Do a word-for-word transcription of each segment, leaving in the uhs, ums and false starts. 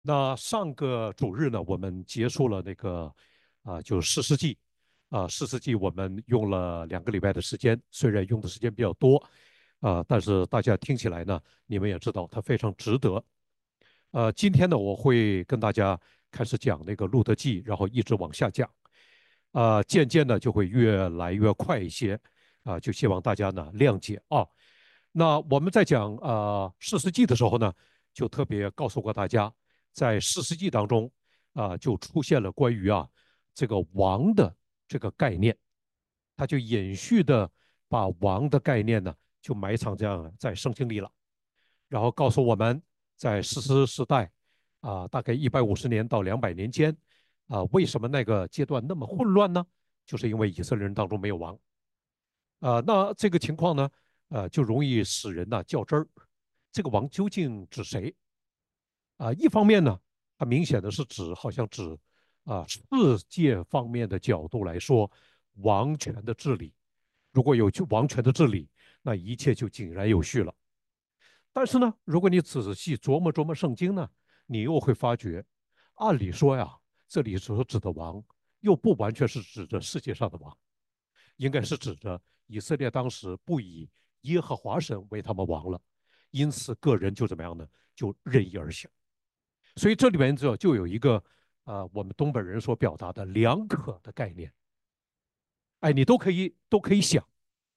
那上个主日呢，我们结束了那个啊、就四世纪啊，四世纪我们用了两个礼拜的时间，虽然用的时间比较多啊、但是大家听起来呢，你们也知道它非常值得。呃，今天呢，我会跟大家开始讲那个路德记，然后一直往下讲，啊、渐渐的就会越来越快一些啊、就希望大家呢谅解啊。那我们在讲啊四世纪的时候呢，就特别告诉过大家，在四世纪当中啊、就出现了关于啊这个王的这个概念，它就延续的把王的概念呢就埋藏这样在圣经里了。然后告诉我们，在士师时代啊、大概一百五十年到两百年间啊、为什么那个阶段那么混乱呢？就是因为以色列人当中没有王啊、那这个情况呢，呃，就容易使人呢较真儿，这个王究竟指谁啊、一方面呢，它明显的是指好像指啊、世界方面的角度来说，王权的治理，如果有王权的治理，那一切就井然有序了。但是呢，如果你仔细琢磨琢磨圣经呢，你又会发觉，按理说呀，这里所指的王，又不完全是指着世界上的王，应该是指着以色列当时不以耶和华神为他们王了，因此个人就怎么样呢？就任意而行。所以这里面就就有一个呃，我们东北人所表达的两可的概念，哎，你都可以都可以想，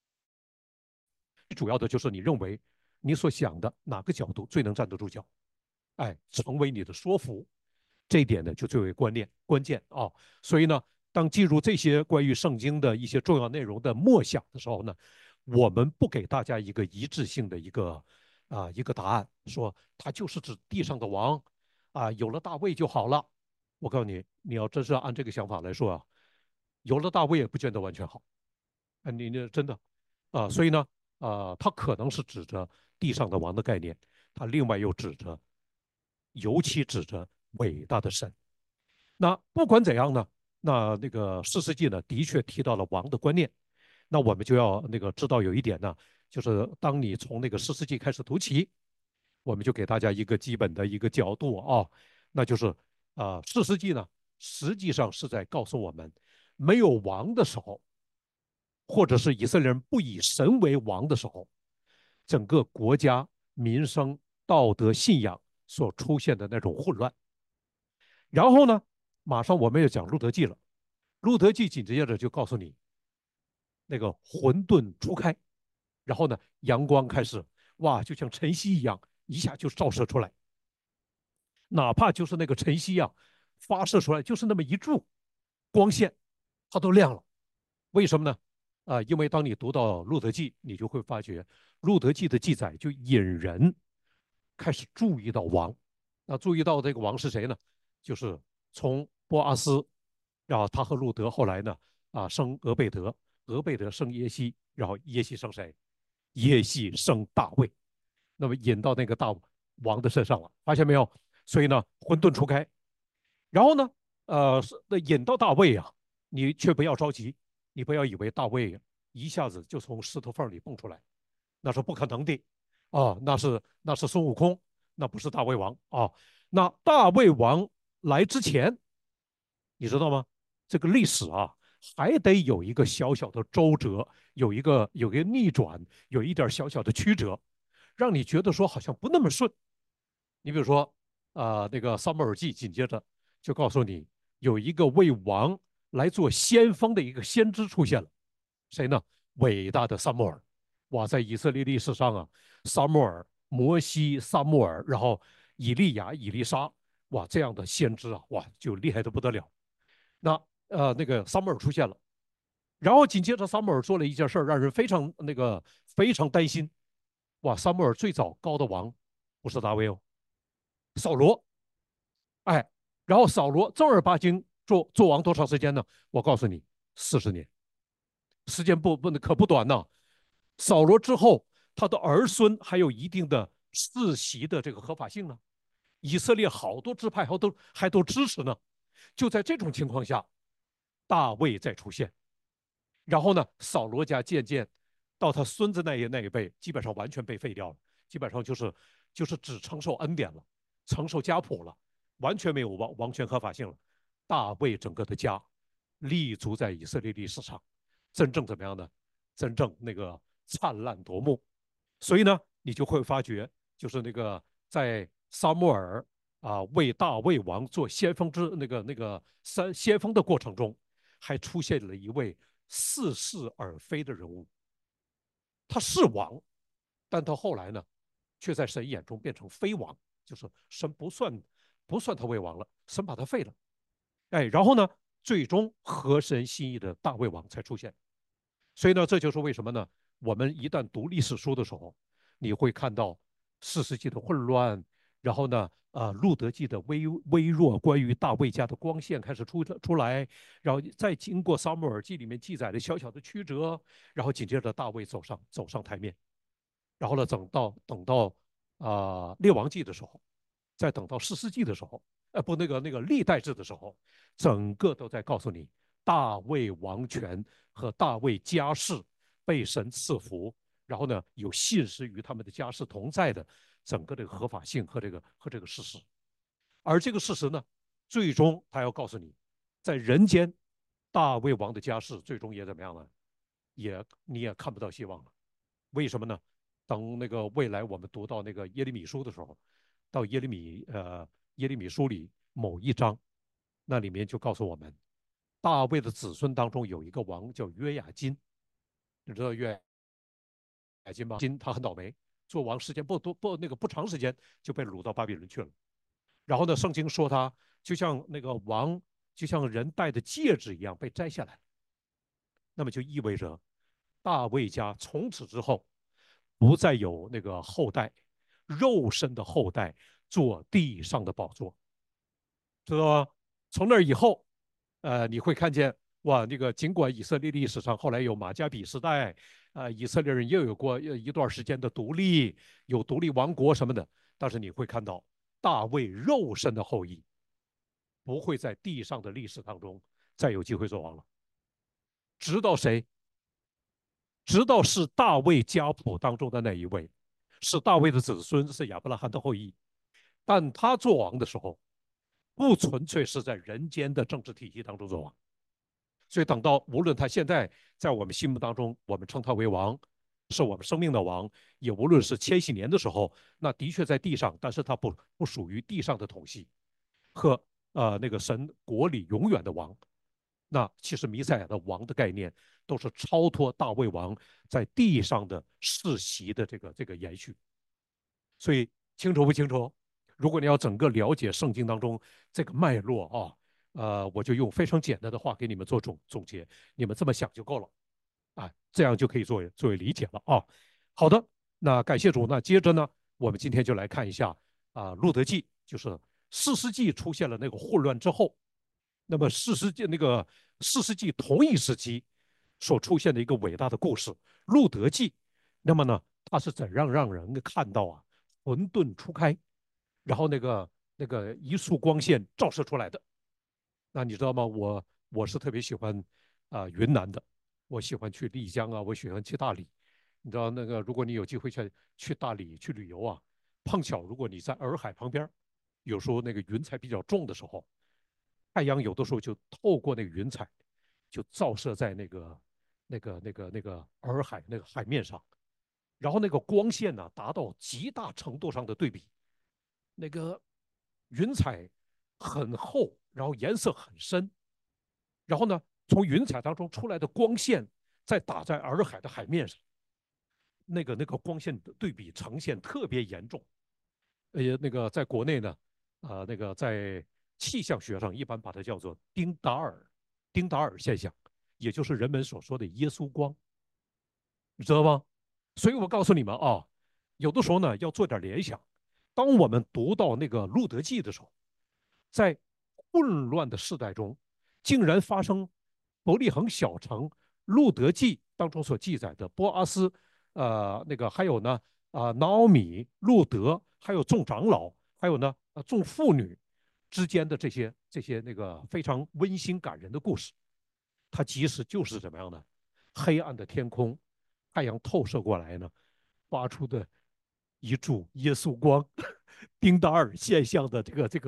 主要的就是你认为你所想的哪个角度最能站得住脚。哎，成为你的说服，这一点呢就最为关键关键啊。所以呢，当进入这些关于圣经的一些重要内容的默想的时候呢，我们不给大家一个一致性的一个啊、一个答案，说他就是指地上的王啊，有了大卫就好了。我告诉你，你要真是按这个想法来说啊，有了大卫也不见得完全好。啊，你那真的啊，所以呢，啊，它可能是指着地上的王的概念，它另外又指着尤其指着伟大的神。那不管怎样呢，那那个四世纪呢，的确提到了王的观念。那我们就要那个知道有一点呢，就是当你从那个四世纪开始读起，我们就给大家一个基本的一个角度啊，那就是啊、呃四世纪呢，实际上是在告诉我们，没有王的时候，或者是以色列人不以神为王的时候，整个国家民生、道德、信仰所出现的那种混乱。然后呢，马上我们要讲路德记了。路德记紧接着就告诉你，那个混沌初开，然后呢，阳光开始，哇，就像晨曦一样，一下就照射出来。哪怕就是那个晨曦啊，发射出来就是那么一柱光线，它都亮了。为什么呢？啊、因为当你读到路德记，你就会发觉路德记的记载就引人开始注意到王。那注意到这个王是谁呢？就是从波阿斯，然后他和路德后来呢啊生俄贝德，俄贝德生耶西，然后耶西生谁？耶西生大卫。那么引到那个大王的身上了，发现没有？所以呢，混沌初开。然后呢，呃，那引到大卫啊，你却不要着急，你不要以为大卫一下子就从石头缝里蹦出来，那是不可能的啊，那是那是孙悟空，那不是大胃王啊。那大胃王来之前，你知道吗？这个历史啊，还得有一个小小的周折，有一个有一个逆转，有一点小小的曲折，让你觉得说好像不那么顺。你比如说，啊、呃那个撒母耳记紧接着就告诉你，有一个为王来做先锋的一个先知出现了，谁呢？伟大的撒母耳。哇，在以色列历史上啊，撒母耳、摩西、撒母耳，然后以利亚、以利沙，哇，这样的先知啊，哇，就厉害的不得了。那呃，那个撒母耳出现了，然后紧接着撒母耳做了一件事让人非常那个非常担心。哇，撒母耳最早高的王不是大卫哦，扫罗。哎，然后扫罗正儿八经做做王多长时间呢？我告诉你，四十年，时间不不可不短呢。扫罗之后，他的儿孙还有一定的世袭的这个合法性呢。以色列好多支派还都还都支持呢。就在这种情况下，大卫再出现，然后呢，扫罗家渐渐到他孙子那一那一辈，基本上完全被废掉了，基本上就是就是只承受恩典了，承受家谱了。 完全没有王王权合法性了。大卫整个的家立足在以色列历史上，真正怎么样呢？真正那个灿烂夺目。所以呢，你就会发觉，就是那个在撒母耳啊为大卫王做先锋之那个那个三先锋的过程中，还出现了一位似是而非的人物。他是王，但他后来呢，却在神眼中变成非王，就是神不算不算他为王了，神把他废了。哎，然后呢，最终合神心意的大卫王才出现。所以呢，这就是为什么呢？我们一旦读历史书的时候，你会看到四世纪的混乱，然后呢，呃，路德记的微微弱，关于大卫家的光线开始出出来，然后再经过撒母耳记里面记载的小小的曲折，然后紧接着大卫走上走上台面，然后呢，等到等到啊、呃列王记的时候，再等到士师记的时候，呃，不，那个那个历代志的时候，整个都在告诉你大卫王权和大卫家世被神赐福，然后呢有信实与他们的家世同在的整个这个合法性和这个和这个事实。而这个事实呢，最终他要告诉你，在人间，大卫王的家世最终也怎么样呢？也你也看不到希望了。为什么呢？等那个未来我们读到那个耶利米书的时候，到耶利米呃耶利米书里某一章，那里面就告诉我们，大卫的子孙当中有一个王叫约雅金，你知道约雅金吗？金他很倒霉，做王时间不多不那个不长时间就被掳到巴比伦去了。然后呢，圣经说他就像那个王，就像人戴的戒指一样被摘下来，那么就意味着大卫家从此之后不再有那个后代，肉身的后代做地上的宝座，知道吗？从那以后，呃，你会看见哇，那个尽管以色列历史上后来有马加比时代，呃，以色列人又有过一段时间的独立，有独立王国什么的，但是你会看到大卫肉身的后裔不会在地上的历史当中再有机会做王了，直到谁？直到是大卫家谱当中的那一位，是大卫的子孙，是亚伯拉罕的后裔。但他做王的时候，不纯粹是在人间的政治体系当中做王。所以等到无论他现在在我们心目当中，我们称他为王，是我们生命的王，也无论是千禧年的时候，那的确在地上，但是他不不属于地上的统系和呃那个神国里永远的王。那其实弥赛亚的王的概念都是超脱大卫王在地上的世袭的这个这个延续。所以清楚不清楚？如果你要整个了解圣经当中这个脉络啊，呃，我就用非常简单的话给你们做总总结，你们这么想就够了啊，这样就可以作为作为理解了啊。好的，那感谢主。那接着呢，我们今天就来看一下啊，路德记，就是四世纪出现了那个混乱之后，那么四世纪那个四世纪同一时期所出现的一个伟大的故事《路德记》，那么呢，它是怎样让人看到啊混沌初开，然后那个那个一束光线照射出来的？那你知道吗？我我是特别喜欢啊、呃云南的，我喜欢去丽江啊，我喜欢去大理。你知道那个，如果你有机会去去大理去旅游啊，碰巧如果你在洱海旁边，有时候那个云彩比较重的时候，太阳有的时候就透过那个云彩，就照射在那个那个那个那个洱海那个海面上，然后那个光线呢达到极大程度上的对比，那个云彩很厚，然后颜色很深，然后呢从云彩当中出来的光线再打在洱海的海面上，那个那个光线的对比呈现特别严重。呃，那个在国内呢，啊、呃那个在气象学上一般把它叫做丁达尔丁达尔现象，也就是人们所说的耶稣光，你知道吗？所以我告诉你们啊，有的时候呢要做点联想。当我们读到那个《路德记》的时候，在混乱的时代中，竟然发生伯利恒小城路德记当中所记载的波阿斯，呃，那个还有呢，啊、呃，拿奥米、路德，还有众长老，还有呢，呃，众妇女之间的这些这些那个非常温馨感人的故事，它其实就是怎么样呢？黑暗的天空，太阳透射过来呢，发出的一柱耶稣光，丁达尔现象的这个这个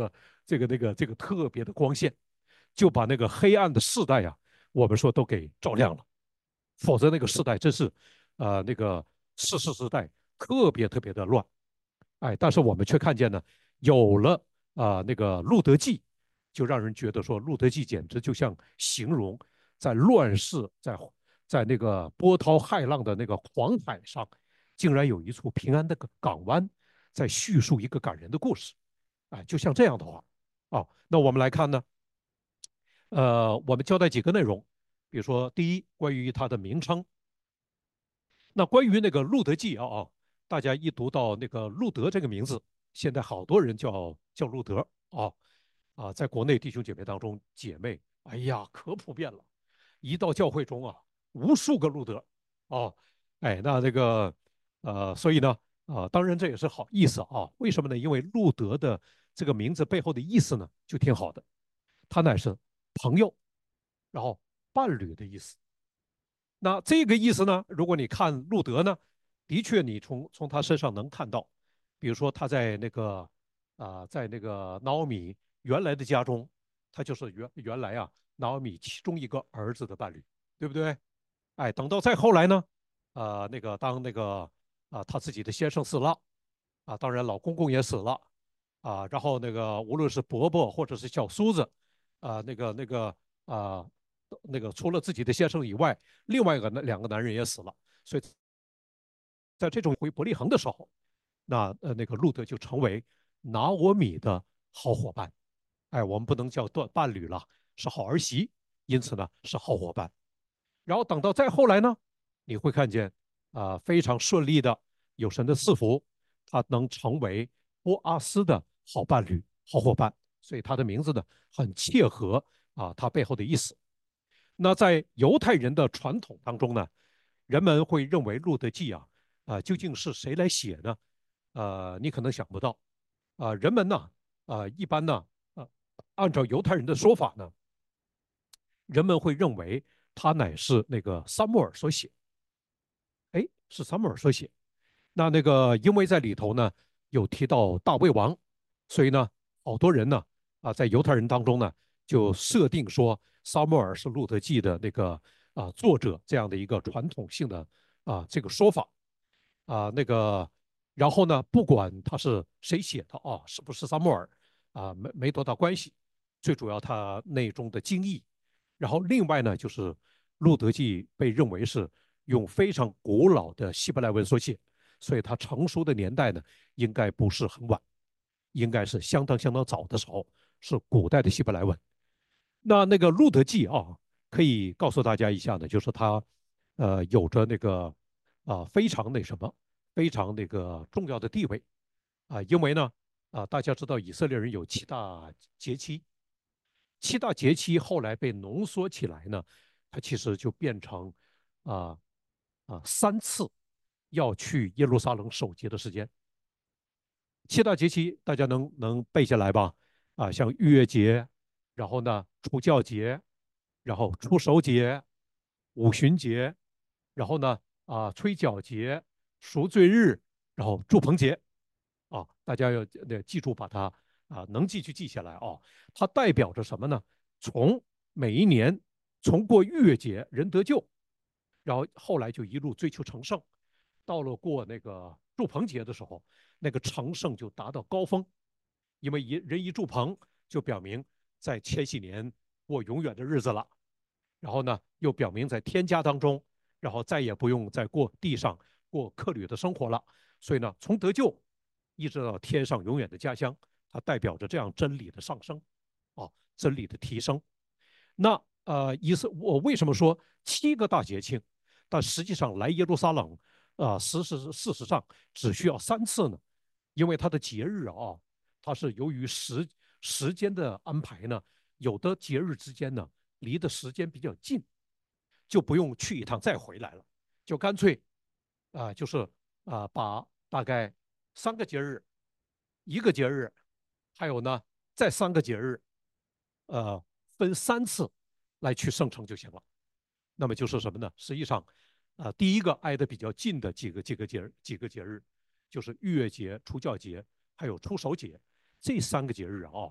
这个那个这个特别的光线，就把那个黑暗的世代呀，我们说都给照亮了。否则那个世代真是，呃，那个世世时代特别特别的乱。哎，但是我们却看见呢，有了啊、呃那个路德记，就让人觉得说路德记简直就像形容在乱世，在在那个波涛骇浪的那个黄海上，竟然有一处平安的港湾，在叙述一个感人的故事。哎，就像这样的话，哦，那我们来看呢，呃，我们交代几个内容，比如说第一，关于它的名称。那关于那个路德记啊啊，大家一读到那个路德这个名字，现在好多人叫叫路德啊啊，在国内弟兄姐妹当中，姐妹，哎呀，可普遍了。一到教会中啊，无数个路德哦，哎，那这个呃，所以呢，啊、当然这也是好意思啊。为什么呢？因为路德的这个名字背后的意思呢，就挺好的，他乃是朋友，然后伴侣的意思。那这个意思呢，如果你看路德呢，的确你从从他身上能看到，比如说他在那个啊、呃在那个拿俄米原来的家中，他就是原原来啊拿俄米其中一个儿子的伴侣，对不对？哎，等到再后来呢，啊，那个当那个啊他自己的先生死了，啊，当然老公公也死了，啊，然后那个无论是伯伯或者是小叔子，啊，那个那个啊，那个除了自己的先生以外，另外一个那两个男人也死了，所以在这种回伯利恒的时候，那呃那个路德就成为拿俄米的好伙伴。哎，我们不能叫断伴侣了，是好儿媳，因此呢是好伙伴。然后等到再后来呢，你会看见啊、呃非常顺利的有神的赐福，他能成为波阿斯的好伴侣、好伙伴，所以他的名字呢很切合啊他背后的意思。那在犹太人的传统当中呢，人们会认为《路德记》啊啊究竟是谁来写呢？呃，你可能想不到啊、人们呢啊、一般呢啊按照犹太人的说法呢，人们会认为他乃是那个撒母耳所写。哎，是撒母耳所写。那那个因为在里头呢有提到大卫王，所以呢好多人呢啊在犹太人当中呢就设定说撒母耳是路德记的那个啊作者这样的一个传统性的啊这个说法啊那个，然后呢不管他是谁写的啊，是不是撒母耳啊没没多大关系，最主要他内中的经义。然后另外呢就是路德记被认为是用非常古老的希伯来文所写，所以它成熟的年代呢，应该不是很晚，应该是相当相当早的时候，是古代的希伯来文。那那个路德记啊，可以告诉大家一下呢，就是它呃有着那个啊、呃非常那什么，非常那个重要的地位啊、呃因为呢啊、呃大家知道以色列人有七大节期，七大节期后来被浓缩起来呢，它其实就变成啊啊、呃呃三次要去耶路撒冷守节的时间。七大节期大家能能背下来吧？啊，像逾越节，然后呢除酵节，然后除守节、五旬节，然后呢啊吹角节、赎罪日，然后祝棚节啊，大家要呃记住把它啊能记就记下来啊。它代表着什么呢？从每一年从过逾越节人得救，然后后来就一路追求成圣，到了过那个祝棚节的时候，那个成圣就达到高峰，因为一人一祝棚，就表明在千禧年过永远的日子了。然后呢，又表明在天家当中，然后再也不用再过地上过客旅的生活了。所以呢，从得救一直到天上永远的家乡，它代表着这样真理的上升，啊，真理的提升。那呃，意思我为什么说七个大节庆，但实际上来耶路撒冷啊、呃，事实事实上只需要三次呢？因为它的节日啊，它是由于时时间的安排呢，有的节日之间呢离的时间比较近，就不用去一趟再回来了，就干脆啊、呃就是啊、呃把大概三个节日，一个节日，还有呢再三个节日，呃分三次来去圣城就行了。那么就是什么呢？实际上，啊、呃第一个挨得比较近的几个几个节日几个节日，就是逾越节、除酵节，还有出手节这三个节日啊，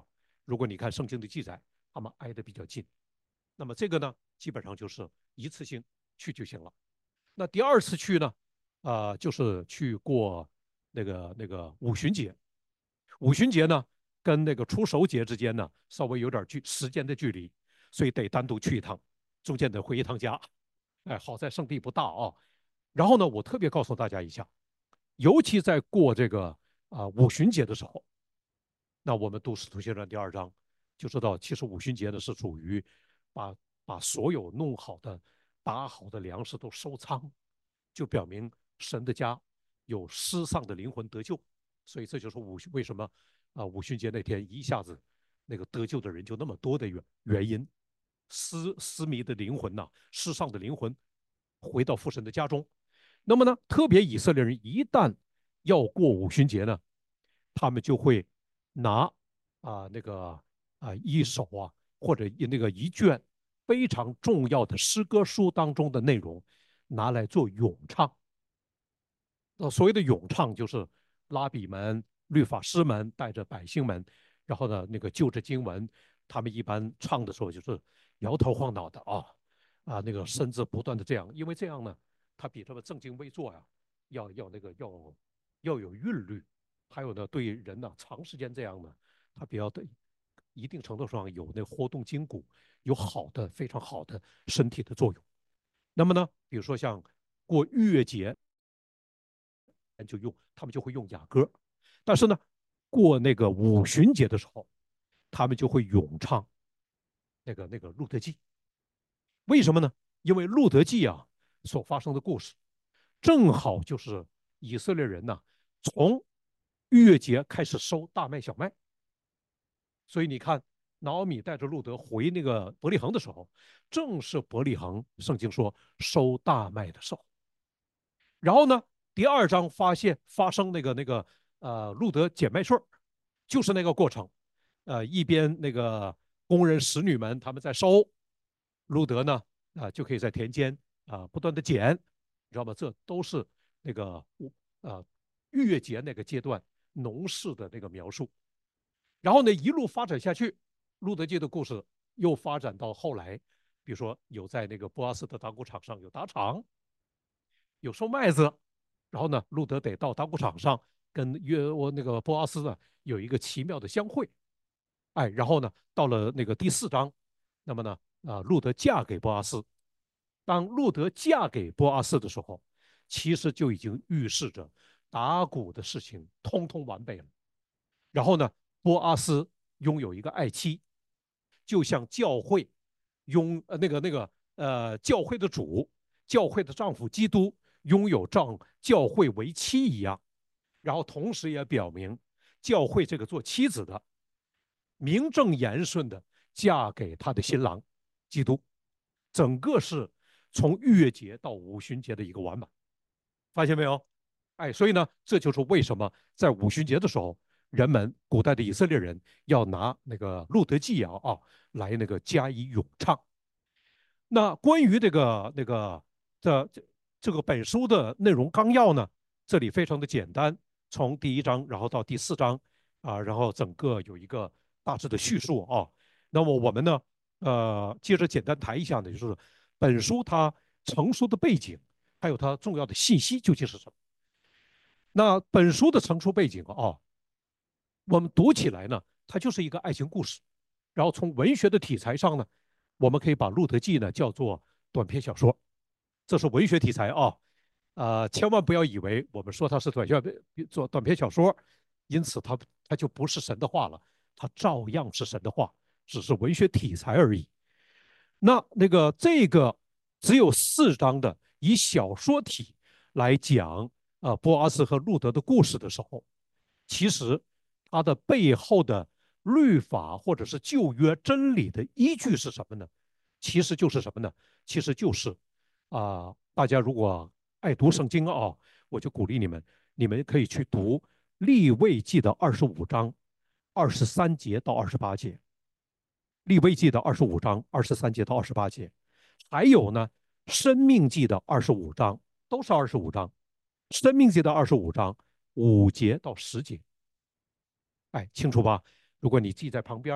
如果你看圣经的记载，他们挨得比较近。那么这个呢，基本上就是一次性去就行了。那第二次去呢，啊、呃，就是去过那个那个五旬节。五旬节呢，跟那个除守节之间呢，稍微有点距时间的距离，所以得单独去一趟，中间得回一趟家。哎，好在圣地不大啊。然后呢，我特别告诉大家一下，尤其在过这个啊、呃五旬节的时候，那我们读使徒行传第二章就知道，其实五旬节呢是属于把把所有弄好的、打好的粮食都收仓，就表明神的家有失丧的灵魂得救。所以这就是五为什么啊、呃五旬节那天一下子那个得救的人就那么多的原原因。失失迷的灵魂呐、啊失丧的灵魂回到父神的家中。那么呢，特别以色列人一旦要过五旬节呢，他们就会拿啊、呃、那个啊、呃、一首啊或者那个一卷非常重要的诗歌书当中的内容拿来做咏唱。那所谓的咏唱就是拉比们、律法师们带着百姓们，然后呢，那个就着经文，他们一般唱的时候就是摇头晃脑的啊啊，那个身子不断的这样，因为这样呢，他比他们正襟危坐呀，要要那个要要有韵律，还有呢，对人呢长时间这样呢，他比较的一定程度上有那活动筋骨，有好的非常好的身体的作用。那么呢，比如说像过逾越节，就用他们就会用雅歌，但是呢，过那个五旬节的时候，他们就会咏唱那个那个路德记。为什么呢？因为路德记啊所发生的故事，正好就是以色列人呢、啊、从逾越节开始收大麦小麦，所以你看，拿俄米带着路德回那个伯利恒的时候，正是伯利恒圣经说收大麦的时候。然后呢，第二章发现发生那个那个呃路德捡麦穗，就是那个过程。呃，一边那个工人使女们他们在收，路德呢啊、呃、就可以在田间啊、呃、不断的捡，你知道吗？这都是那个呃逾越节那个阶段农事的那个描述。然后呢，一路发展下去，路德记的故事又发展到后来，比如说有在那个波阿斯的打谷场上有打场，有收麦子，然后呢，路德得到打谷场上跟约我那个波阿斯呢有一个奇妙的相会。哎，然后呢，到了那个第四章，那么呢，啊、呃，路德嫁给波阿斯。当路德嫁给波阿斯的时候，其实就已经预示着打鼓的事情通通完备了。然后呢，波阿斯拥有一个爱妻，就像教会拥呃那个那个呃教会的主，教会的丈夫基督拥有丈教会为妻一样。然后同时也表明，教会这个做妻子的名正言顺的嫁给他的新郎基督，整个是从逾越节到五旬节的一个完满，发现没有？哎，所以呢，这就是为什么在五旬节的时候，人们古代的以色列人要拿那个路德记啊啊来那个加以咏唱。那关于这个那个这这这个本书的内容纲要呢，这里非常的简单，从第一章然后到第四章啊，然后整个有一个大致的叙述啊。那么我们呢，呃，接着简单谈一下呢，就是本书它成书的背景，还有它重要的信息究竟是什么。那本书的成书背景啊，我们读起来呢，它就是一个爱情故事。然后从文学的题材上呢，我们可以把《路德记》呢叫做短篇小说，这是文学题材啊。呃，千万不要以为我们说它是短小做短篇小说，因此它它就不是神的话了，它照样是神的话，只是文学题材而已。那那个这个只有四章的以小说体来讲啊、呃，波阿斯和路德的故事的时候，其实它的背后的律法或者是旧约真理的依据是什么呢？其实就是什么呢？其实就是啊、呃，大家如果爱读圣经啊，我就鼓励你们，你们可以去读利未记的二十五章二十三节到二十八节。利未记的二十五章二十三节到二十八节，还有呢，生命记的二十五章都是二十五章，生命记的二十五章五节到十节，哎，清楚吧？如果你记在旁边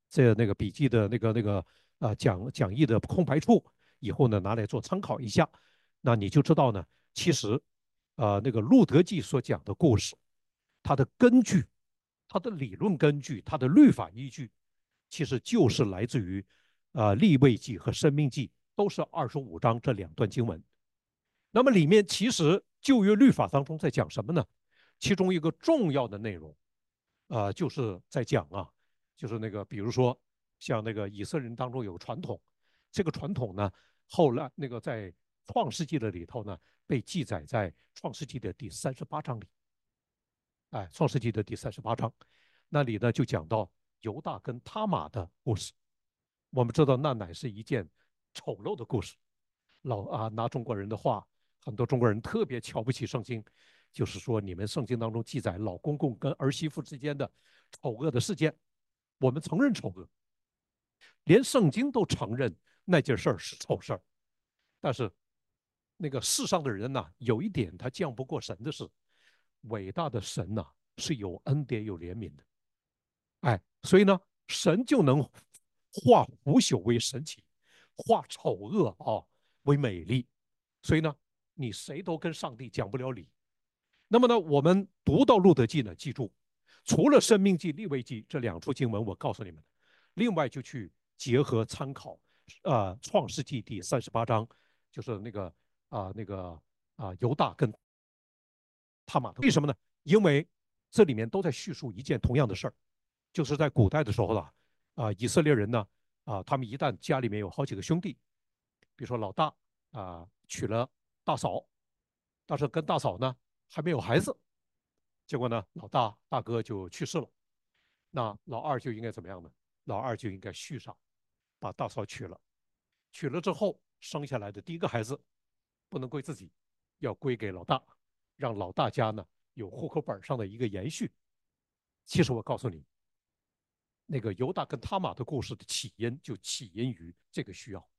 这那个笔记的那个那个呃讲讲义的空白处，以后呢拿来做参考一下，那你就知道呢，其实呃那个《路德记》所讲的故事，它的根据、它的理论根据、它的律法依据，其实就是来自于呃《利未记》和《申命记》，都是二十五章这两段经文。那么里面其实旧约律法当中在讲什么呢？其中一个重要的内容，呃，就是在讲啊，就是那个比如说像那个以色列人当中有个传统，这个传统呢，后来那个在创世纪的里头呢，被记载在创世纪的第三十八章里。哎，创世纪的第三十八章，那里呢就讲到犹大跟他玛的故事。我们知道那乃是一件丑陋的故事。老啊，拿中国人的话，很多中国人特别瞧不起圣经，就是说你们圣经当中记载老公公跟儿媳妇之间的丑恶的事件，我们承认丑恶，连圣经都承认那件事儿是丑事儿。但是那个世上的人呐、啊有一点他犟不过神的是，伟大的神呐、啊是有恩典有怜悯的。哎，所以呢，神就能化腐朽为神奇，化丑恶啊为美丽。所以呢，你谁都跟上帝讲不了理。那么呢，我们读到路德记呢，记住，除了生命记、利未记这两处经文，我告诉你们，另外就去结合参考，呃，创世纪第三十八章，就是那个啊、呃、那个啊、呃、犹大跟他玛的。为什么呢？因为这里面都在叙述一件同样的事儿，就是在古代的时候呢，啊、呃，以色列人呢，啊、呃，他们一旦家里面有好几个兄弟，比如说老大啊、呃、娶了大嫂，但是跟大嫂呢还没有孩子，结果呢老大大哥就去世了，那老二就应该怎么样呢？老二就应该续上，把大嫂娶了，娶了之后生下来的第一个孩子不能归自己，要归给老大，让老大家呢有户口本上的一个延续。其实我告诉你，那个犹大跟他玛的故事的起因就起因于这个需要。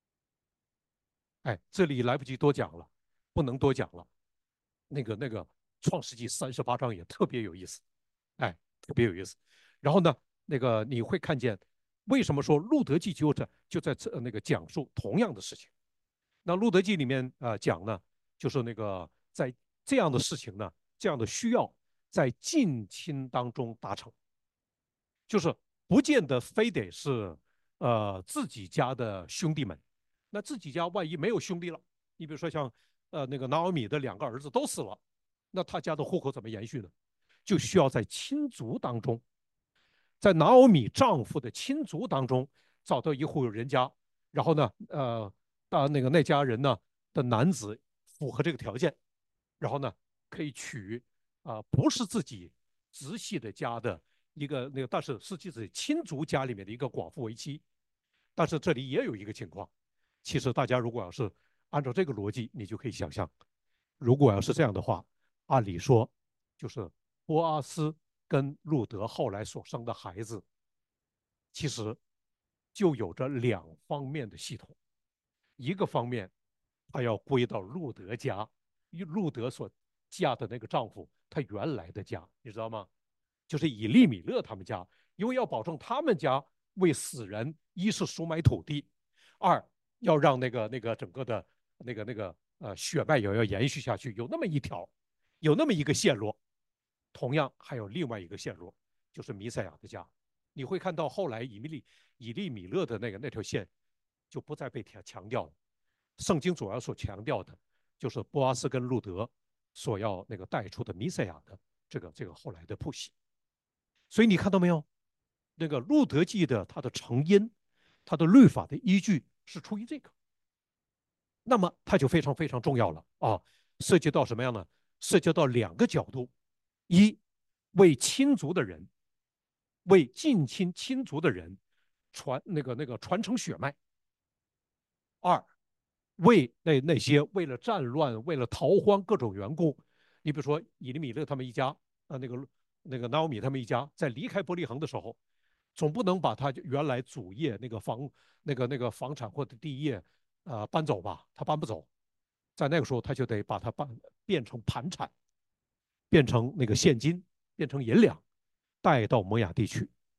哎，这里来不及多讲了，不能多讲了。那个那个创世纪三十八章也特别有意思，哎，特别有意思。然后呢，那个你会看见，为什么说路德记就在就在这那个讲述同样的事情？那路德记里面啊、呃、讲呢，就是那个在这样的事情呢，这样的需要在近亲当中达成，就是不见得非得是呃自己家的兄弟们，那自己家万一没有兄弟了，你比如说像呃那个拿奥米的两个儿子都死了，那他家的户口怎么延续呢？就需要在亲族当中，在拿奥米丈夫的亲族当中找到一户人家，然后呢，呃，到那个那家人呢的男子符合这个条件，然后呢可以娶啊、呃不是自己直系的家的一个那个，但是是自己亲族家里面的一个寡妇为妻。但是这里也有一个情况，其实大家如果要是按照这个逻辑，你就可以想象，如果要是这样的话，按理说就是波阿斯跟路德后来所生的孩子，其实就有着两方面的系统。一个方面，他要归到路德家，路德所嫁的那个丈夫他原来的家，你知道吗？就是以利米勒他们家，因为要保证他们家为死人一是赎买土地，二要让那个那个整个的那个那个呃血脉也要延续下去，有那么一条，有那么一个线路。同样还有另外一个线路，就是弥赛亚的家。你会看到后来以利以利米勒的那个那条线就不再被强调了。圣经主要所强调的就是波阿斯跟路德所要那个带出的弥赛亚的这个这个后来的谱系。所以你看到没有？那个路德记的它的成因，它的律法的依据是出于这个，那么它就非常非常重要了啊！涉及到什么样呢？涉及到两个角度：一，为亲族的人，为近亲亲族的人传那个那个传承血脉；二，为那那些为了战乱、为了逃荒各种缘故，你比如说以利米勒他们一家，呃，那个那个拿奥米他们一家在离开伯利恒的时候，总不能把他原来主业那个房那个那个房产或者地业呃搬走吧？他搬不走，在那个时候他就得把它搬变成盘产，变成那个现金，变成银两，带到摩亚地区。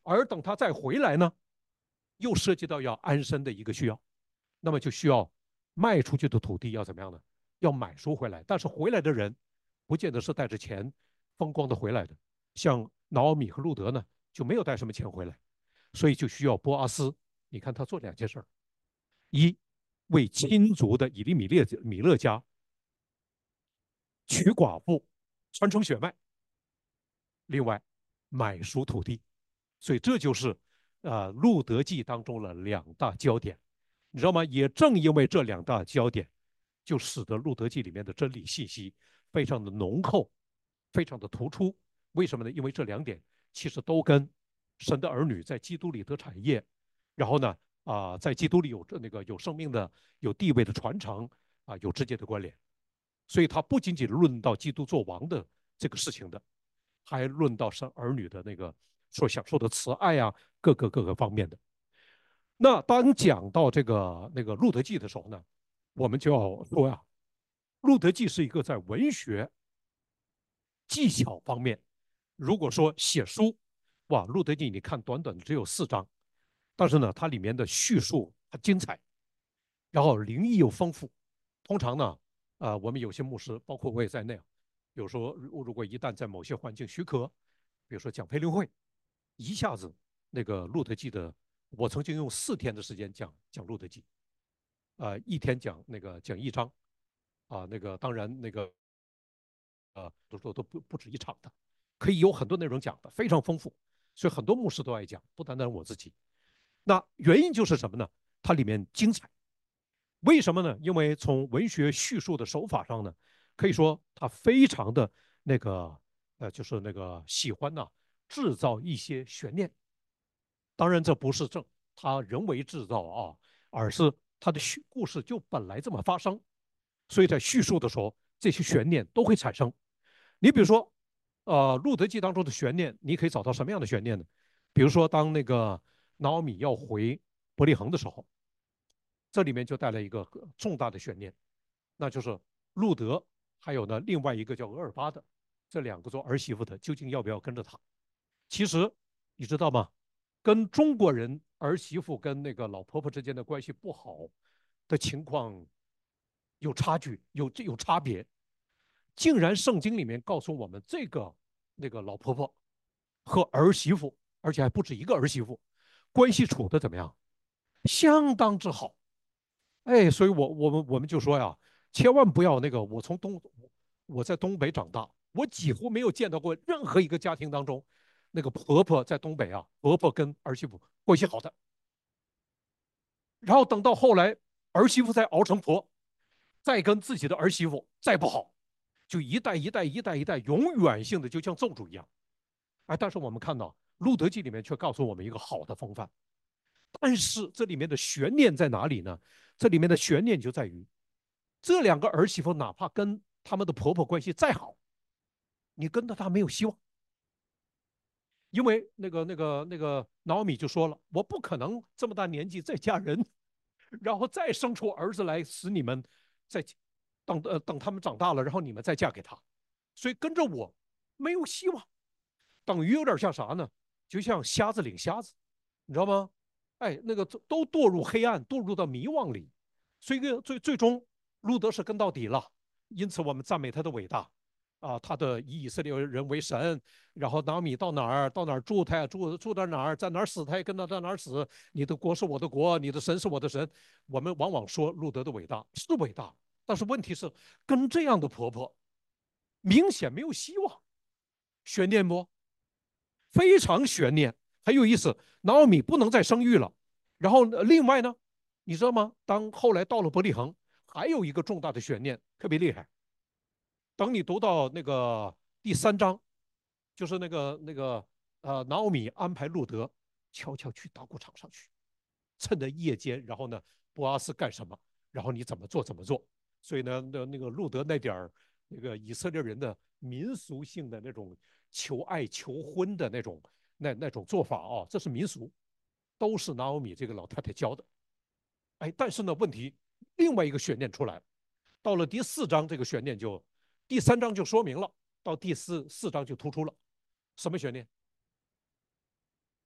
而等他再回来呢，又涉及到要安身的一个需要，那么就需要卖出去的土地要怎么样呢？要买赎回来，但是回来的人不见得是带着钱风光的回来的，像瑙奥米和路德呢，就没有带什么钱回来，所以就需要波阿斯。你看他做两件事：一，为亲族的以利米列米勒家娶寡妇，传承血脉；另外买赎土地。所以这就是呃路德记当中的两大焦点，你知道吗？也正因为这两大焦点，就使得路德记里面的真理信息非常的浓厚，非常的突出。为什么呢？因为这两点其实都跟神的儿女在基督里得产业，然后呢啊、呃在基督里有那个有生命的、有地位的传承啊、呃有直接的关联。所以它不仅仅论到基督做王的这个事情的，还论到神儿女的那个所享受的慈爱啊，各个各个方面的。那当讲到这个那个《路德记》的时候呢，我们就要说呀、啊《路德记》是一个在文学技巧方面，如果说写书，哇，《路德记》你看短短的只有四章，但是呢，它里面的叙述很精彩，然后灵异又丰富。通常呢，呃，我们有些牧师，包括我也在内啊，有时候如果一旦在某些环境许可，比如说讲培灵会，一下子那个路德记的，我曾经用四天的时间讲讲路德记，呃，一天讲那个讲一章，啊、那个当然那个呃，都都都不不止一场的，可以有很多内容讲的非常丰富，所以很多牧师都爱讲，不单单我自己。那原因就是什么呢？它里面精彩。为什么呢？因为从文学叙述的手法上呢，可以说它非常的那个呃，就是那个喜欢呢、制造一些悬念。当然，这不是正他人为制造啊，而是他的叙故事就本来这么发生，所以在叙述的时候，这些悬念都会产生。你比如说，呃，《路德记》当中的悬念，你可以找到什么样的悬念呢？比如说，当那个瑙奥米要回伯利恒的时候，这里面就带来一个重大的悬念，那就是路德还有呢另外一个叫俄尔巴的这两个做儿媳妇的，究竟要不要跟着他？其实你知道吗？跟中国人儿媳妇跟那个老婆婆之间的关系不好的情况有差距，有这有差别。竟然圣经里面告诉我们，这个那个老婆婆和儿媳妇，而且还不止一个儿媳妇，关系处的怎么样？相当之好。哎，所以我我们我们就说呀，千万不要那个，我从东我在东北长大，我几乎没有见到过任何一个家庭当中，那个婆婆在东北啊，婆婆跟儿媳妇关系好的，然后等到后来儿媳妇再熬成婆，再跟自己的儿媳妇再不好，就一代一代一代一代永远性的就像咒诅一样。哎，但是我们看到《路德记》里面却告诉我们一个好的风范，但是这里面的悬念在哪里呢？这里面的悬念就在于，这两个儿媳妇哪怕跟他们的婆婆关系再好，你跟着她没有希望，因为那个那个那个瑙奥米就说了，我不可能这么大年纪再嫁人，然后再生出儿子来，使你们再等呃等他们长大了，然后你们再嫁给他，所以跟着我没有希望，等于有点像啥呢？就像瞎子领瞎子，你知道吗？哎，那个都堕入黑暗，堕入到迷惘里，所以最最终路德是跟到底了。因此我们赞美他的伟大啊，他的以以色列人为神，然后拿米到哪儿到哪儿住，他住住到哪儿，在哪儿死，他也跟到到哪儿死。你的国是我的国，你的神是我的神。我们往往说路德的伟大是伟大，但是问题是跟这样的婆婆明显没有希望，悬念不？非常悬念，很有意思。拿奥米不能再生育了，然后另外呢，你知道吗？当后来到了伯利恒，还有一个重大的悬念，特别厉害。等你读到那个第三章，就是那个那个呃，拿奥米安排路德悄悄去打谷场上去，趁着夜间，然后呢，波阿斯干什么，然后你怎么做怎么做。所以呢，那那个路德那点儿那个以色列人的民俗性的那种求爱求婚的那种那那种做法啊，这是民俗，都是拿欧米这个老太太教的。哎，但是呢，问题另外一个悬念出来了，到了第四章，这个悬念就第三章就说明了，到第四四章就突出了什么悬念？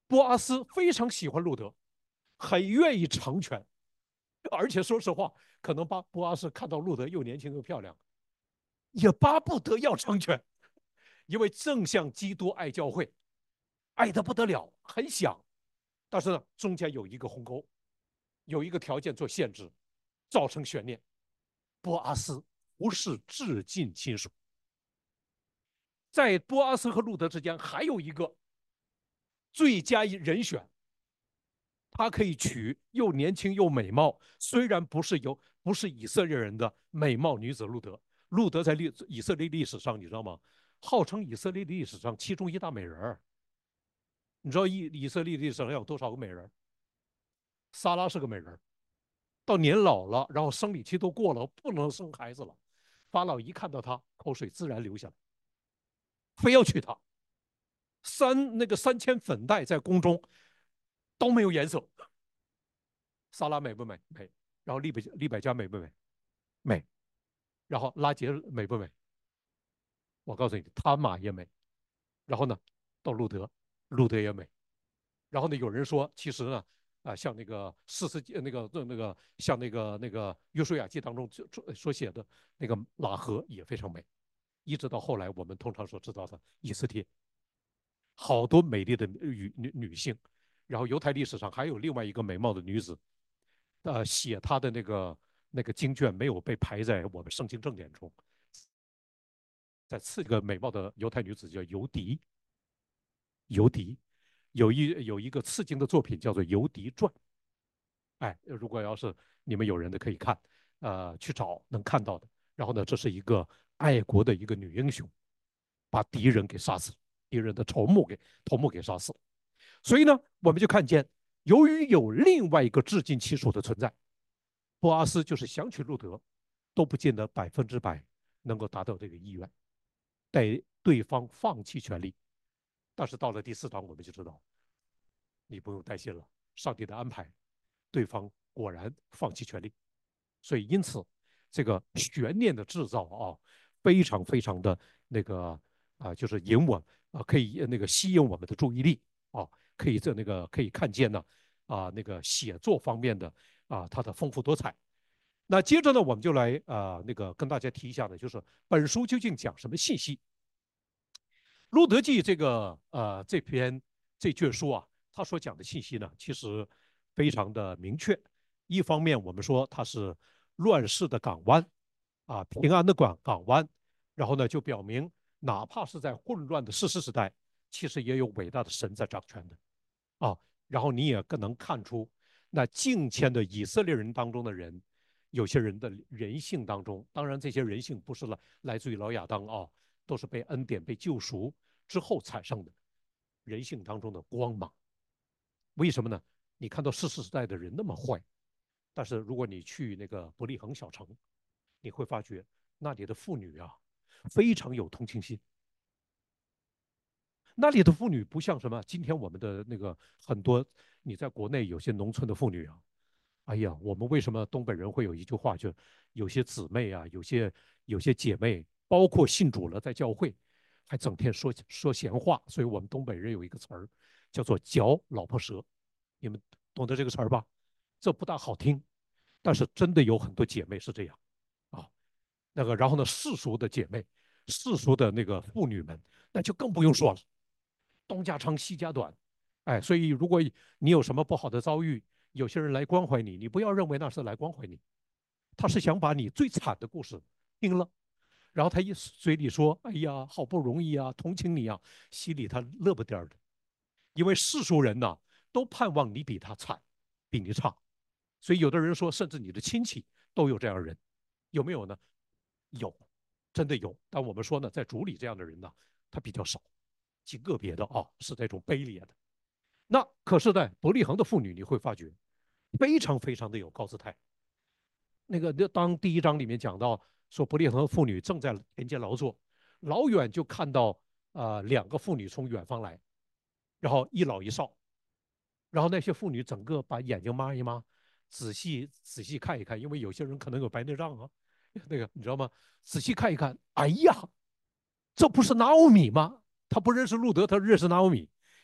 波阿斯非常喜欢路德，很愿意成全，而且说实话，可能巴波阿斯看到路德又年轻又漂亮，也巴不得要成全，因为正像基督爱教会，爱得不得了，很想，但是呢，中间有一个鸿沟，有一个条件做限制，造成悬念。波阿斯不是至近亲属，在波阿斯和路德之间还有一个最佳人选，他可以娶又年轻又美貌，虽然不是有不是以色列人的美貌女子路德。路德在历以色列历史上，你知道吗？号称以色列历史上其中一大美人。你知道以以色列历史上有多少个美人？撒拉是个美人，到年老了，然后生理期都过了，不能生孩子了。法老一看到她，口水自然流下来，非要娶她。三那个三千粉黛在宫中都没有颜色。萨拉美不美？美。然后利百利百加美不美？美。然后拉杰美不美？我告诉你，他玛也美。然后呢，到路德，路德也美。然后呢，有人说，其实呢，啊、呃，像那个四世纪那个那个像那个那个约书亚记当中所写的那个拉合也非常美，一直到后来我们通常所知道的以斯帖，好多美丽的女女女性。然后犹太历史上还有另外一个美貌的女子，呃，写她的那个那个经卷没有被排在我们圣经正典中。在次一个美貌的犹太女子叫尤迪，尤迪有一有一个刺经的作品叫做《尤迪传》。哎，如果要是你们有人的可以看，呃，去找能看到的。然后呢，这是一个爱国的一个女英雄，把敌人给杀死，敌人的头目给头目给杀死。所以呢，我们就看见，由于有另外一个至近亲属的存在，波阿斯就是想娶路德，都不见得百分之百能够达到这个意愿，得对方放弃权利。但是到了第四章，我们就知道，你不用担心了，上帝的安排，对方果然放弃权利。所以因此，这个悬念的制造啊，非常非常的那个啊、呃，就是引我啊、呃，可以那个吸引我们的注意力啊，可以这那个可以看见呢啊、呃，那个写作方面的啊、呃，它的丰富多彩。那接着呢，我们就来啊、呃、那个跟大家提一下呢，就是本书究竟讲什么信息？路德记这个呃这篇这卷书啊，他所讲的信息呢，其实非常的明确。一方面，我们说它是乱世的港湾啊，平安的港港湾，然后呢，就表明哪怕是在混乱的世世时代，其实也有伟大的神在掌权的啊。然后你也更能看出，那敬虔的以色列人当中的人，有些人的人性当中，当然这些人性不是来来自于老亚当啊，都是被恩典、被救赎之后产生的人性当中的光芒。为什么呢？你看到世世代的人那么坏，但是如果你去那个伯利恒小城，你会发觉那里的妇女啊，非常有同情心。那里的妇女不像什么今天我们的那个很多，你在国内有些农村的妇女啊，哎呀，我们为什么东北人会有一句话，就有些姊妹啊，有些有些姐妹，包括信主了在教会，还整天说说闲话，所以我们东北人有一个词儿叫做嚼老婆舌，你们懂得这个词儿吧？这不大好听，但是真的有很多姐妹是这样啊。那个，然后呢，世俗的姐妹，世俗的那个妇女们，那就更不用说了，东家长西家短，哎，所以如果你有什么不好的遭遇，有些人来关怀你，你不要认为那是来关怀你，他是想把你最惨的故事听了，然后他一嘴里说：“哎呀，好不容易啊，同情你啊”，心里他乐不颠的，因为世俗人呐、啊都盼望你比他惨，比你差，所以有的人说，甚至你的亲戚都有这样的人，有没有呢？有，真的有。但我们说呢，在主里这样的人呢，他比较少，极个别的啊是这种卑劣的。那可是在伯利恒的妇女，你会发觉非常非常的有高姿态。那个当第一章里面讲到说，伯利恒的妇女正在田间劳作，老远就看到呃两个妇女从远方来，然后一老一少，然后那些妇女整个把眼睛抹一抹，仔细仔细看一看，因为有些人可能有白内障啊，那个你知道吗？仔细看一看，哎呀，这不是拿欧米吗？他不认识路德，他认识拿欧米，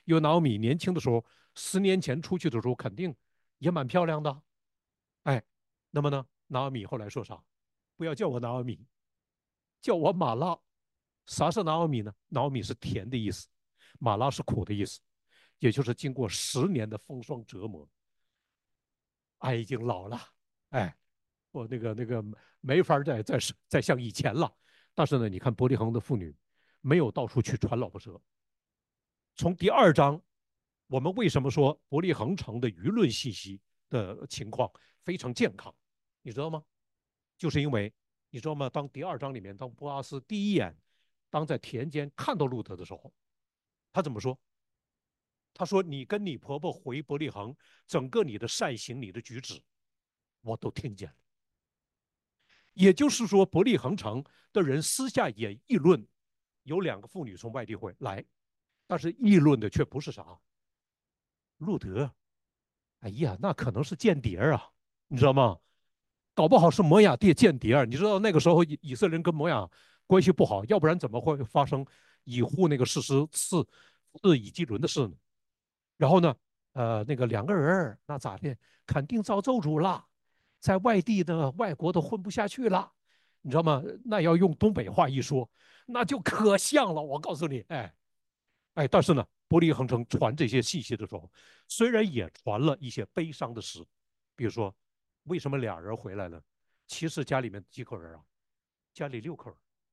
因为拿俄米年轻的时候，十年前出去的时候肯定也蛮漂亮的。哎，那么呢，拿俄米后来说啥？不要叫我拿俄米，叫我马拉。啥是拿俄米呢？拿俄米是甜的意思，马拉是苦的意思，也就是经过十年的风霜折磨，哎，已经老了，哎，我那个那个没法再再再像以前了。但是呢，你看伯利恒的妇女没有到处去传老婆舌。从第二章，我们为什么说伯利恒城的舆论信息的情况非常健康？你知道吗？就是因为你知道吗？当第二章里面，当波阿斯第一眼当在田间看到路德的时候，他怎么说？他说：“你跟你婆婆回伯利恒，整个你的善行、你的举止，我都听见了。”也就是说，伯利恒城的人私下也议论，有两个妇女从外地回来，但是议论的却不是啥路德。哎呀，那可能是间谍啊，你知道吗？搞不好是摩亚地间谍。你知道那个时候以以色列人跟摩亚关系不好，要不然怎么会发生以户那个事实刺刺以基伦的事呢？然后呢，呃，那个两个人那咋的，肯定遭咒诅了，在外地的外国都混不下去了，你知道吗？那要用东北话一说，那就可像了。我告诉你，哎哎，但是呢，伯利恒城传这些信息的时候，虽然也传了一些悲伤的事，比如说为什么俩人回来了？其实家里面几口人啊？家里六口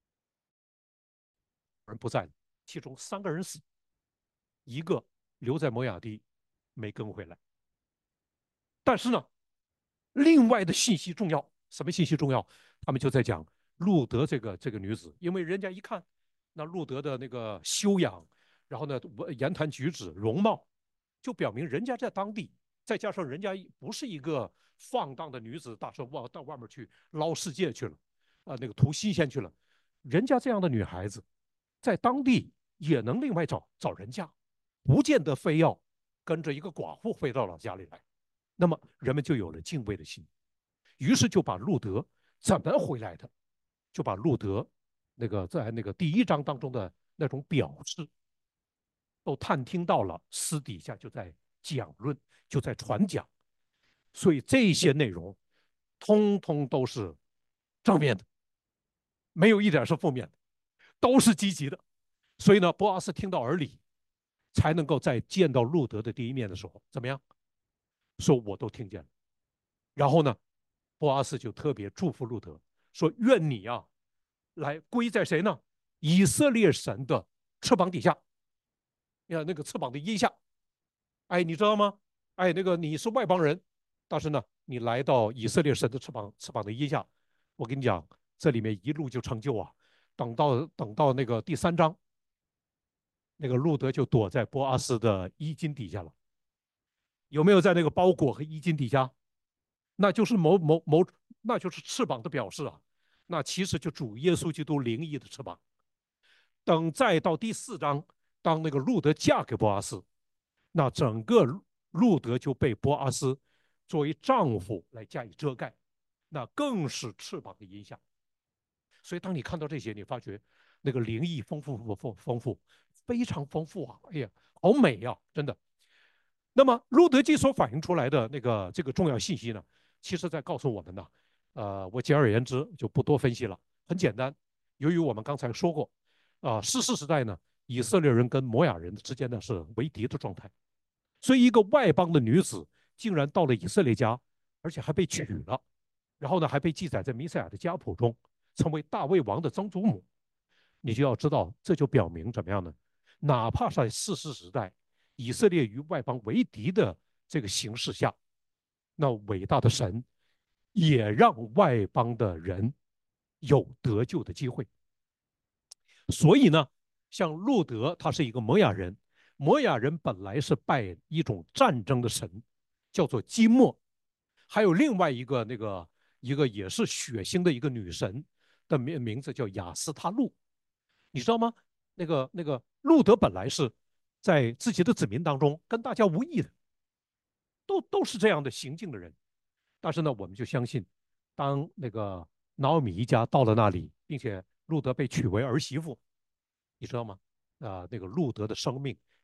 人不在了，其中三个人死，一个留在摩亚地没跟回来。但是呢，另外的信息重要，什么信息重要？他们就在讲路德这个这个女子，因为人家一看那路德的那个修养，然后呢言谈举止、容貌，就表明人家在当地，再加上人家不是一个放荡的女子，打算往到外面去捞世界去了，啊、呃，那个图新鲜去了。人家这样的女孩子，在当地也能另外找找人家，不见得非要跟着一个寡妇飞到老家里来。那么人们就有了敬畏的心，于是就把路德怎么回来的，就把路德那个在那个第一章当中的那种表示，都探听到了，私底下就在讲论，就在传讲，所以这些内容通通都是正面的，没有一点是负面的，都是积极的。所以呢，波阿斯听到耳里，才能够在见到路德的第一面的时候，怎么样？说我都听见了。然后呢，波阿斯就特别祝福路德，说：“愿你啊，来归在谁呢？以色列神的翅膀底下，呀，那个翅膀的荫下。哎，你知道吗？哎，那个你是外邦人，但是呢，你来到以色列神的翅膀翅膀的荫下，我跟你讲，这里面一路就成就啊。等到等到那个第三章，那个路德就躲在波阿斯的衣襟底下了。有没有在那个包裹和衣襟底下？那就是某某某，那就是翅膀的表示啊。那其实就主耶稣基督灵异的翅膀。等再到第四章，当那个路德嫁给波阿斯，那整个路德就被波阿斯作为丈夫来加以遮盖，那更是翅膀的影响。所以当你看到这些，你发觉那个灵异丰富丰富丰富，非常丰富啊！哎呀，好美呀、啊，真的。那么路德记所反映出来的那个这个重要信息呢，其实在告诉我们呢，呃，我简而言之就不多分析了，很简单。由于我们刚才说过，啊、呃，士师时代呢，以色列人跟摩亚人之间呢是为敌的状态，所以一个外邦的女子竟然到了以色列家，而且还被娶了，然后呢还被记载在弥赛亚的家谱中，成为大卫王的曾祖母。你就要知道，这就表明怎么样呢？哪怕在士师时代，以色列与外邦为敌的这个形势下，那伟大的神也让外邦的人有得救的机会。所以呢，像路德他是一个摩亚人，摩亚人本来是拜一种战争的神，叫做基莫，还有另外一个那个一个也是血腥的一个女神的名名字叫雅斯他路，你知道吗？那个那个路德本来是在自己的子民当中跟大家无异的，都都是这样的行径的人。但是呢，我们就相信，当那个拿奥米一家到了那里，并且路德被娶为儿媳妇，你知道吗？啊、呃，那个路德的生命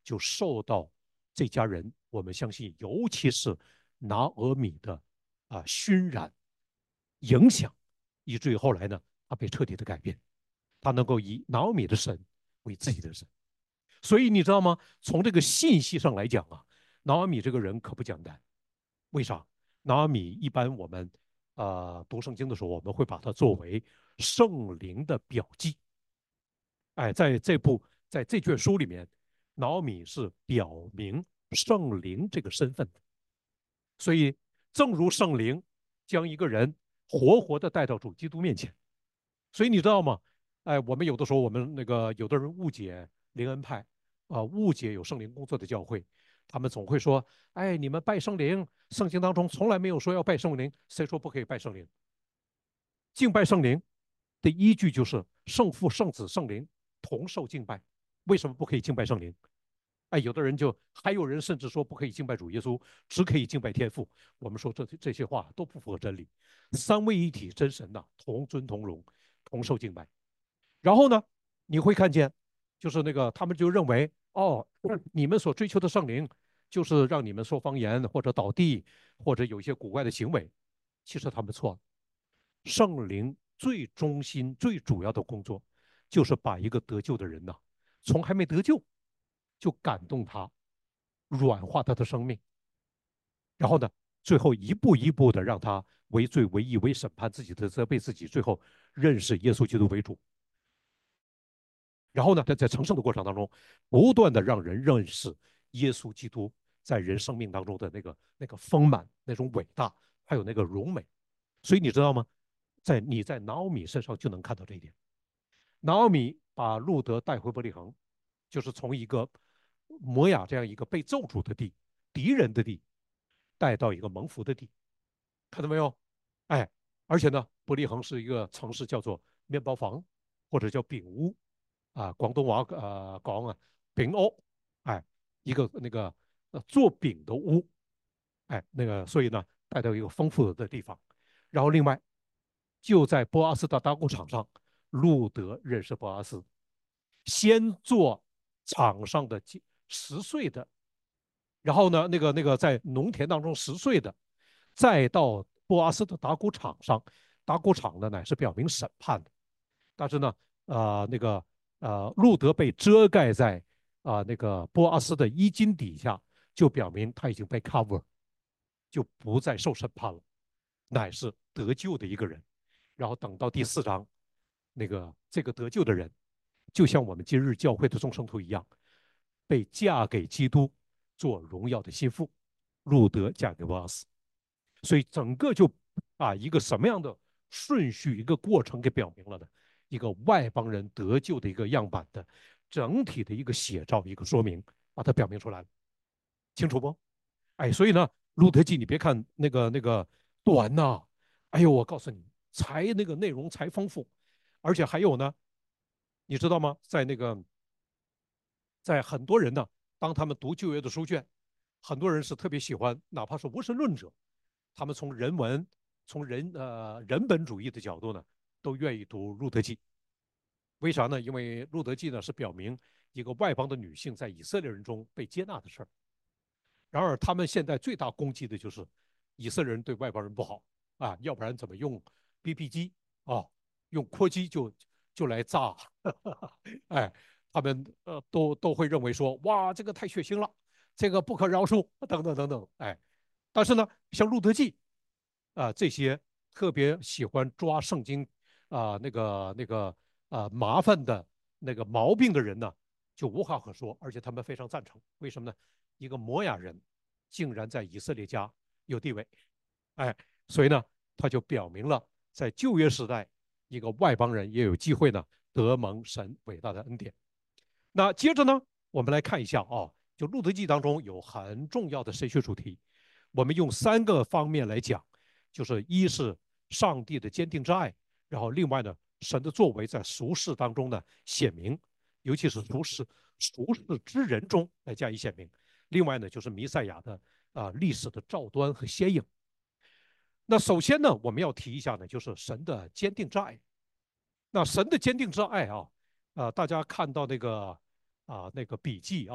就受到这家人，我们相信，尤其是拿俄米的啊熏染影响，以至于后来呢，他被彻底的改变，他能够以拿俄米的神为自己的神。所以你知道吗？从这个信息上来讲啊，拿俄米这个人可不简单。为啥？拿俄米一般我们呃读圣经的时候，我们会把它作为圣灵的表记。哎，在这部在这卷书里面，拿俄米是表明圣灵这个身份的。所以，正如圣灵将一个人活活的带到主基督面前，所以你知道吗？哎，我们有的时候我们那个有的人误解灵恩派啊、呃误解有圣灵工作的教会，他们总会说：“哎，你们拜圣灵，圣经当中从来没有说要拜圣灵，谁说不可以拜圣灵？敬拜圣灵的依据就是圣父、圣子、圣灵同受敬拜，为什么不可以敬拜圣灵？”哎，有的人就还有人甚至说不可以敬拜主耶稣，只可以敬拜天父。我们说这这些话都不符合真理。三位一体真神呐、啊同尊同荣，同受敬拜。然后呢，你会看见，就是那个他们就认为，哦，你们所追求的圣灵，就是让你们说方言或者倒地，或者有一些古怪的行为。其实他们错了。圣灵最中心、最主要的工作，就是把一个得救的人呐、从还没得救就感动他，软化他的生命，然后呢，最后一步一步的让他为罪、为义、为审判自己的责备自己，最后认识耶稣基督为主。然后呢，在在成圣的过程当中，不断的让人认识耶稣基督在人生命当中的那个那个丰满、那种伟大，还有那个荣美。所以你知道吗？在你在拿欧米身上就能看到这一点。拿欧米把路德带回伯利恒，就是从一个摩亚这样一个被咒诅的地、敌人的地，带到一个蒙福的地，看到没有？哎，而且呢，伯利恒是一个城市，叫做面包房或者叫饼屋啊，广东话呃讲啊饼屋，哎，一个那个呃做饼的屋，哎，那个所以呢，带到一个丰富的地方。然后另外就在波阿斯的打谷场上，路德认识波阿斯，先做场上的十岁的，然后呢，那个那个在农田当中十岁的，再到波阿斯的打谷场上，打谷场呢乃是表明审判的，但是呢，呃，那个呃，路德被遮盖在啊、呃、那个波阿斯的衣襟底下，就表明他已经被 cover，就不再受审判了，乃是得救的一个人。然后等到第四章，那个这个得救的人，就像我们今日教会的众圣徒一样，被嫁给基督，做荣耀的心腹。路德嫁给波阿斯，所以整个就啊一个什么样的顺序，一个过程给表明了的，一个外邦人得救的一个样板的整体的一个写照，一个说明，把它表明出来了，清楚不？哎，所以呢，路德记你别看那个那个短呐、啊，哎呦，我告诉你，才那个内容才丰富，而且还有呢，你知道吗？在那个在很多人呢，当他们读旧约的书卷，很多人是特别喜欢，哪怕是无神论者，他们从人文、从人呃人本主义的角度呢，都愿意读路德记。为啥呢？因为路德记呢是表明一个外邦的女性在以色列人中被接纳的事儿。然而，他们现在最大攻击的就是以色列人对外邦人不好啊，要不然怎么用 B P 机啊，用扩机就就来炸？哎，他们呃都都会认为说，哇，这个太血腥了，这个不可饶恕，等等等等。哎，但是呢，像路德记啊、呃这些特别喜欢抓圣经啊、呃那个那个啊、呃麻烦的那个毛病的人呢，就无话可说，而且他们非常赞成。为什么呢？一个摩亚人竟然在以色列家有地位，哎，所以呢，他就表明了在旧约时代，一个外邦人也有机会呢得蒙神伟大的恩典。那接着呢，我们来看一下啊，就路德记当中有很重要的神学主题，我们用三个方面来讲，就是一是上帝的坚定之爱，然后另外呢，神的作为在俗世当中呢显明，尤其是俗世俗世之人中来加以显明。另外呢，就是弥赛亚的啊、呃、历史的照端和先影。那首先呢，我们要提一下呢，就是神的坚定之爱。那神的坚定之爱啊，呃，大家看到那个啊、呃、那个笔记啊，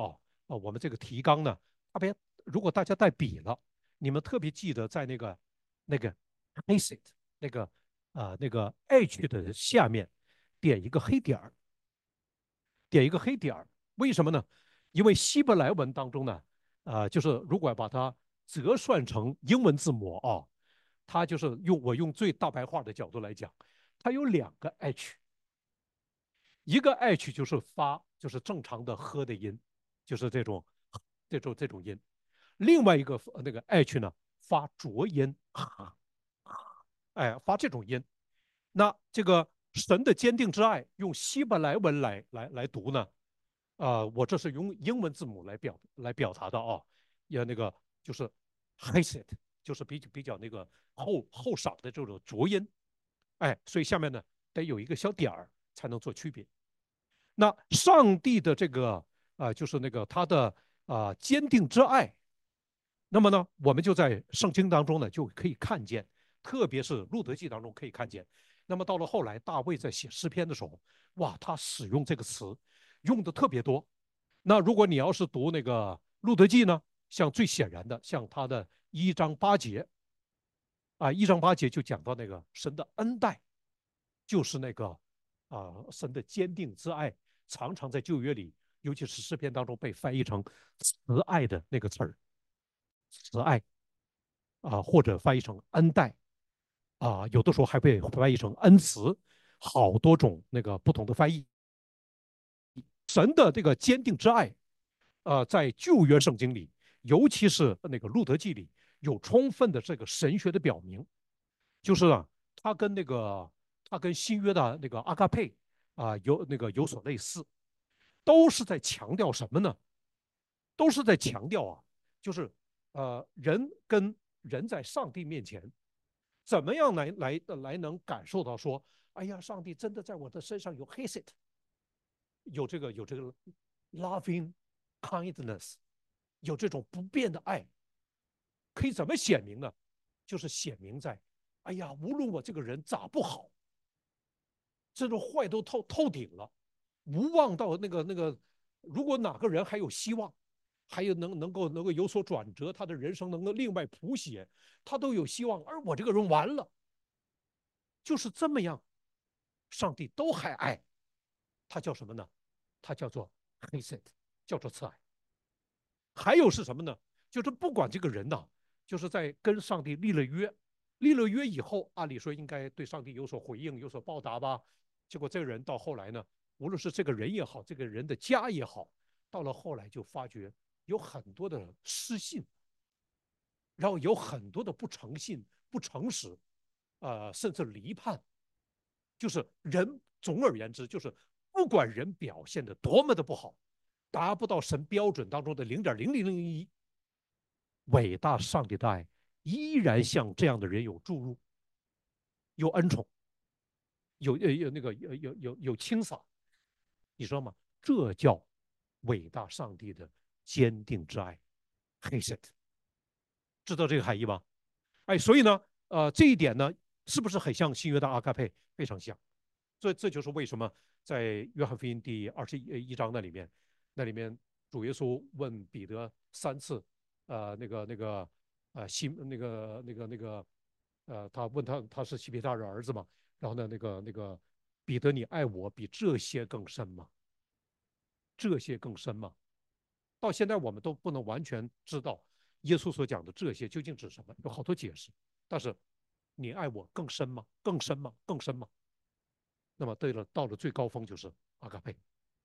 呃我们这个提纲呢，特别如果大家带笔了，你们特别记得在那个那个 Hesed 那个呃那个 H 的下面点一个黑点儿，点一个黑点儿。为什么呢？因为希伯来文当中呢，呃，就是如果把它折算成英文字母啊，它就是用我用最大白话的角度来讲，它有两个 H，一个 H 就是发就是正常的喝的音，就是这种这种这种音，另外一个那个 H 呢发浊音，哎，发这种音。那这个神的坚定之爱用希伯来文来来来读呢？啊、呃我这是用英文字母来表来表达的啊，也那个就是 hesed，就是比比较那个后后少的这种浊音，哎，所以下面呢得有一个小点儿才能做区别。那上帝的这个啊、呃就是那个他的啊、呃坚定之爱，那么呢，我们就在圣经当中呢就可以看见，特别是路德记当中可以看见。那么到了后来，大卫在写诗篇的时候，哇，他使用这个词用的特别多。那如果你要是读那个路德记呢，像最显然的，像他的一章八节啊，一章八节就讲到那个神的恩待，就是那个啊神的坚定之爱，常常在旧约里，尤其是诗篇当中被翻译成慈爱的那个词儿，慈爱啊，或者翻译成恩待啊，有的时候还被翻译成恩慈，好多种那个不同的翻译。神的这个坚定之爱，呃，在旧约圣经里，尤其是那个路德记里，有充分的这个神学的表明，就是啊，它跟那个它跟新约的那个阿嘎佩啊、有那个有所类似，都是在强调什么呢？都是在强调啊，就是呃，人跟人在上帝面前，怎么样来来来能感受到说，哎呀，上帝真的在我的身上有 hesed，有这个有这个 loving kindness，有这种不变的爱，可以怎么显明呢？就是显明在，哎呀，无论我这个人咋不好，这种坏都透透顶了，无望到那个那个，如果哪个人还有希望，还有能能够能够有所转折，他的人生能够另外谱写，他都有希望，而我这个人完了，就是这么样，上帝都还爱，他叫什么呢？他叫做 hesed，叫做慈爱。还有是什么呢？就是不管这个人呐，就是在跟上帝立了约，立了约以后，按理说应该对上帝有所回应、有所报答吧。结果这个人到后来呢，无论是这个人也好，这个人的家也好，到了后来就发觉有很多的失信，然后有很多的不诚信、不诚实，呃，甚至离叛。就是人，总而言之，就是不管人表现的多么的不好，达不到神标准当中的零点零零零一，伟大上帝的爱依然向这样的人有注入、有恩宠、有有有那个有有有有清洒，你知道吗？这叫伟大上帝的坚定之爱。黑色的，知道这个含义吗？哎，所以呢，呃，这一点呢，是不是很像新约的阿卡佩？非常像。这这就是为什么在约翰福音第二十一章那里面，那里面主耶稣问彼得三次，呃，那个那个呃西那个那个那个呃，他问他他是西庇太的儿子嘛？然后呢，那个那个彼得，你爱我比这些更深吗？这些更深吗？到现在我们都不能完全知道耶稣所讲的这些究竟指什么，有好多解释。但是你爱我更深吗？更深吗？更深吗？那么对了，到了最高峰就是阿嘎佩。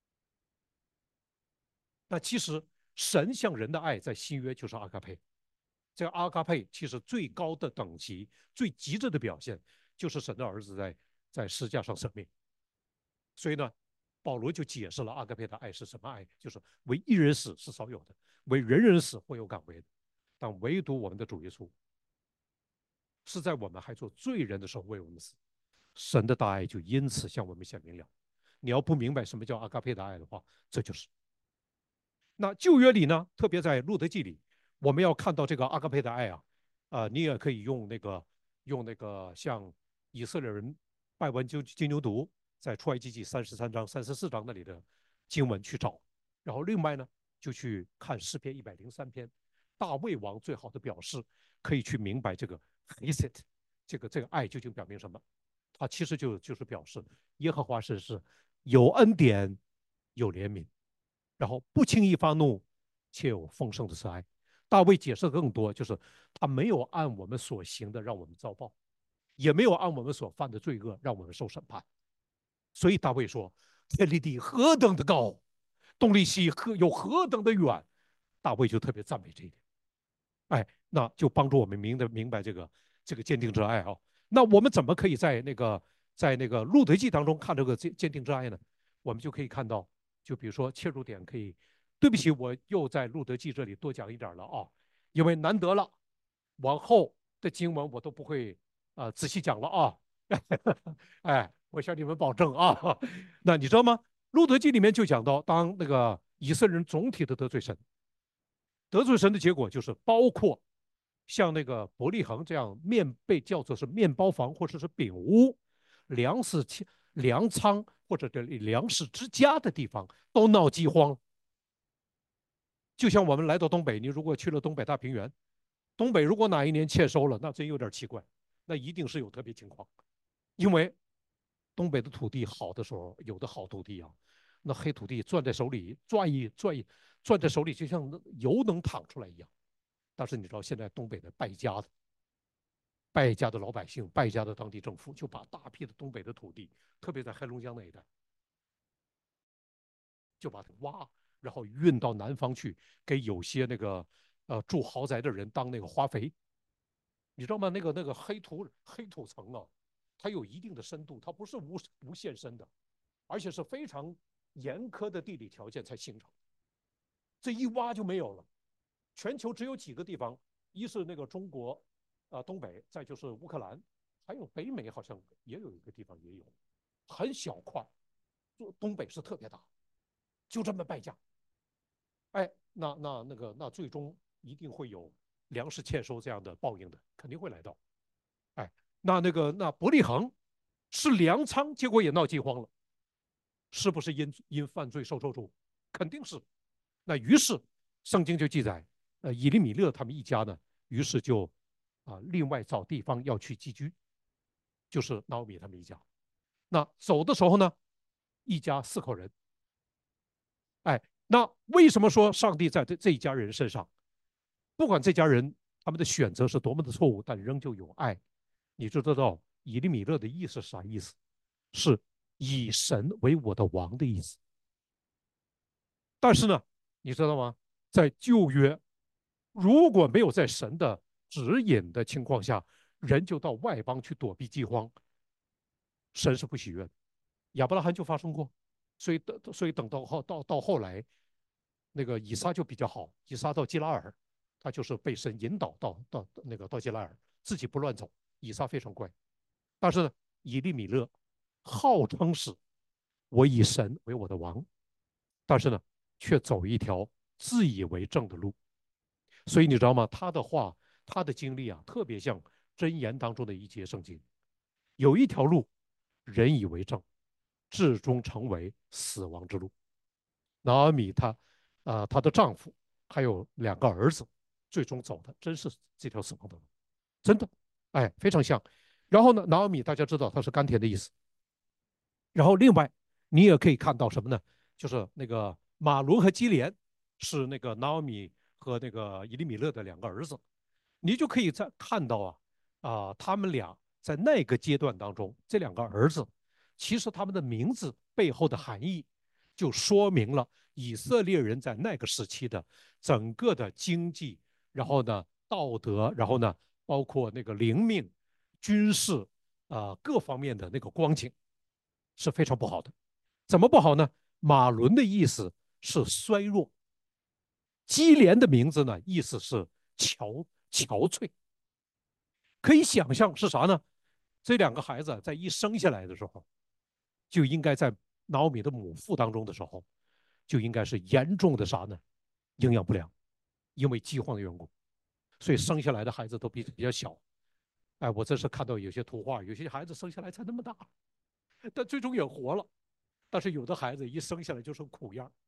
那其实神向人的爱在新约就是阿嘎佩。这个阿嘎佩其实最高的等级、最极致的表现，就是神的儿子在在十字架上舍命。所以呢，保罗就解释了阿嘎佩的爱是什么爱，就是为一人死是少有的，为人人死会有敢为的，但唯独我们的主耶稣是在我们还做罪人的时候为我们死，神的大爱就因此向我们显明了。你要不明白什么叫阿嘎佩的爱的话，这就是。那旧约里呢，特别在路德记里，我们要看到这个阿嘎佩的爱啊，啊、呃你也可以用那个用那个像以色列人拜完金金牛犊，在出埃及记三十三章、三十四章那里的经文去找。然后另外呢， 就去看诗篇一百零三篇，大卫王最好的表示，可以去明白这个 hesed，这个这个爱究竟表明什么？它其实就就是表示耶和华神是有恩典、有怜悯，然后不轻易发怒，且有丰盛的慈爱。大卫解释的更多，就是他没有按我们所行的让我们遭报，也没有按我们所犯的罪恶让我们受审判。所以大卫说：“天离地何等的高，东离西何有何等的远。”大卫就特别赞美这一点。哎，那就帮助我们明的明白这个这个坚定之爱啊。那我们怎么可以在那个在那个路德记当中看这个坚坚定之爱呢？我们就可以看到，就比如说切入点可以，对不起，我又在路德记这里多讲一点了啊，因为难得了，往后的经文我都不会呃仔细讲了啊。哎，我向你们保证啊。那你知道吗？路德记里面就讲到，当那个以色列人总体的得罪神，得罪神的结果就是包括像那个伯利恒这样面被叫做是面包房或者是饼屋、粮食粮仓或者这里粮食之家的地方都闹饥荒。就像我们来到东北，你如果去了东北大平原，东北如果哪一年欠收了，那真有点奇怪，那一定是有特别情况，因为东北的土地好的时候，有的好土地啊，那黑土地攥在手里，转一转一攥在手里，就像油能淌出来一样。但是你知道，现在东北的败家的、败家的老百姓、败家的当地政府，就把大批的东北的土地，特别在黑龙江那一带，就把它挖，然后运到南方去，给有些那个呃住豪宅的人当那个花肥。你知道吗？那个那个黑土黑土层啊，它有一定的深度，它不是无无限深的，而且是非常严苛的地理条件才形成。这一挖就没有了。全球只有几个地方，一是那个中国，啊、呃、东北，再就是乌克兰，还有北美好像也有一个地方也有，很小块，东北是特别大，就这么败家。哎，那那那个那最终一定会有粮食欠收这样的报应的，肯定会来到。哎，那那个那伯利恒是粮仓，结果也闹饥荒了，是不是因因犯罪受咒诅？肯定是。那于是圣经就记载，呃，以利米勒他们一家呢，于是就啊、呃另外找地方要去寄居，就是拿俄米他们一家。那走的时候呢，一家四口人，哎，那为什么说上帝在这这一家人身上，不管这家人他们的选择是多么的错误，但仍旧有爱？你知道以利米勒的意思是啥意思？是以神为我的王的意思。但是呢，你知道吗？在旧约，如果没有在神的指引的情况下，人就到外邦去躲避饥荒，神是不喜悦的。亚伯拉罕就发生过，所以等所以等到后到到后来，那个以撒就比较好，以撒到基拉尔，他就是被神引导到到那个到基拉尔，自己不乱走。以撒非常乖，但是呢，以利米勒号称是我以神为我的王，但是呢，却走一条自以为正的路。所以你知道吗？他的话，他的经历啊，特别像箴言当中的一节圣经。有一条路，人以为正，至终成为死亡之路。拿俄米她，啊、呃，她的丈夫还有两个儿子，最终走的真是这条死亡的路，真的，哎，非常像。然后呢，拿俄米大家知道它是甘甜的意思。然后另外你也可以看到什么呢？就是那个马伦和基连是那个拿俄米和那个以利米勒的两个儿子，你就可以在看到啊啊、呃他们俩在那个阶段当中，这两个儿子其实他们的名字背后的含义，就说明了以色列人在那个时期的整个的经济，然后呢道德，然后呢包括那个灵命、军事啊、呃各方面的那个光景是非常不好的。怎么不好呢？马伦的意思是衰弱，基连的名字呢意思是憔憔悴。可以想象是啥呢？这两个孩子在一生下来的时候，就应该在拿奥米的母腹当中的时候，就应该是严重的啥呢？营养不良，因为饥荒的缘故，所以生下来的孩子都比比较小。哎，我这是看到有些图画，有些孩子生下来才那么大，但最终也活了。但是有的孩子一生下来就是苦样，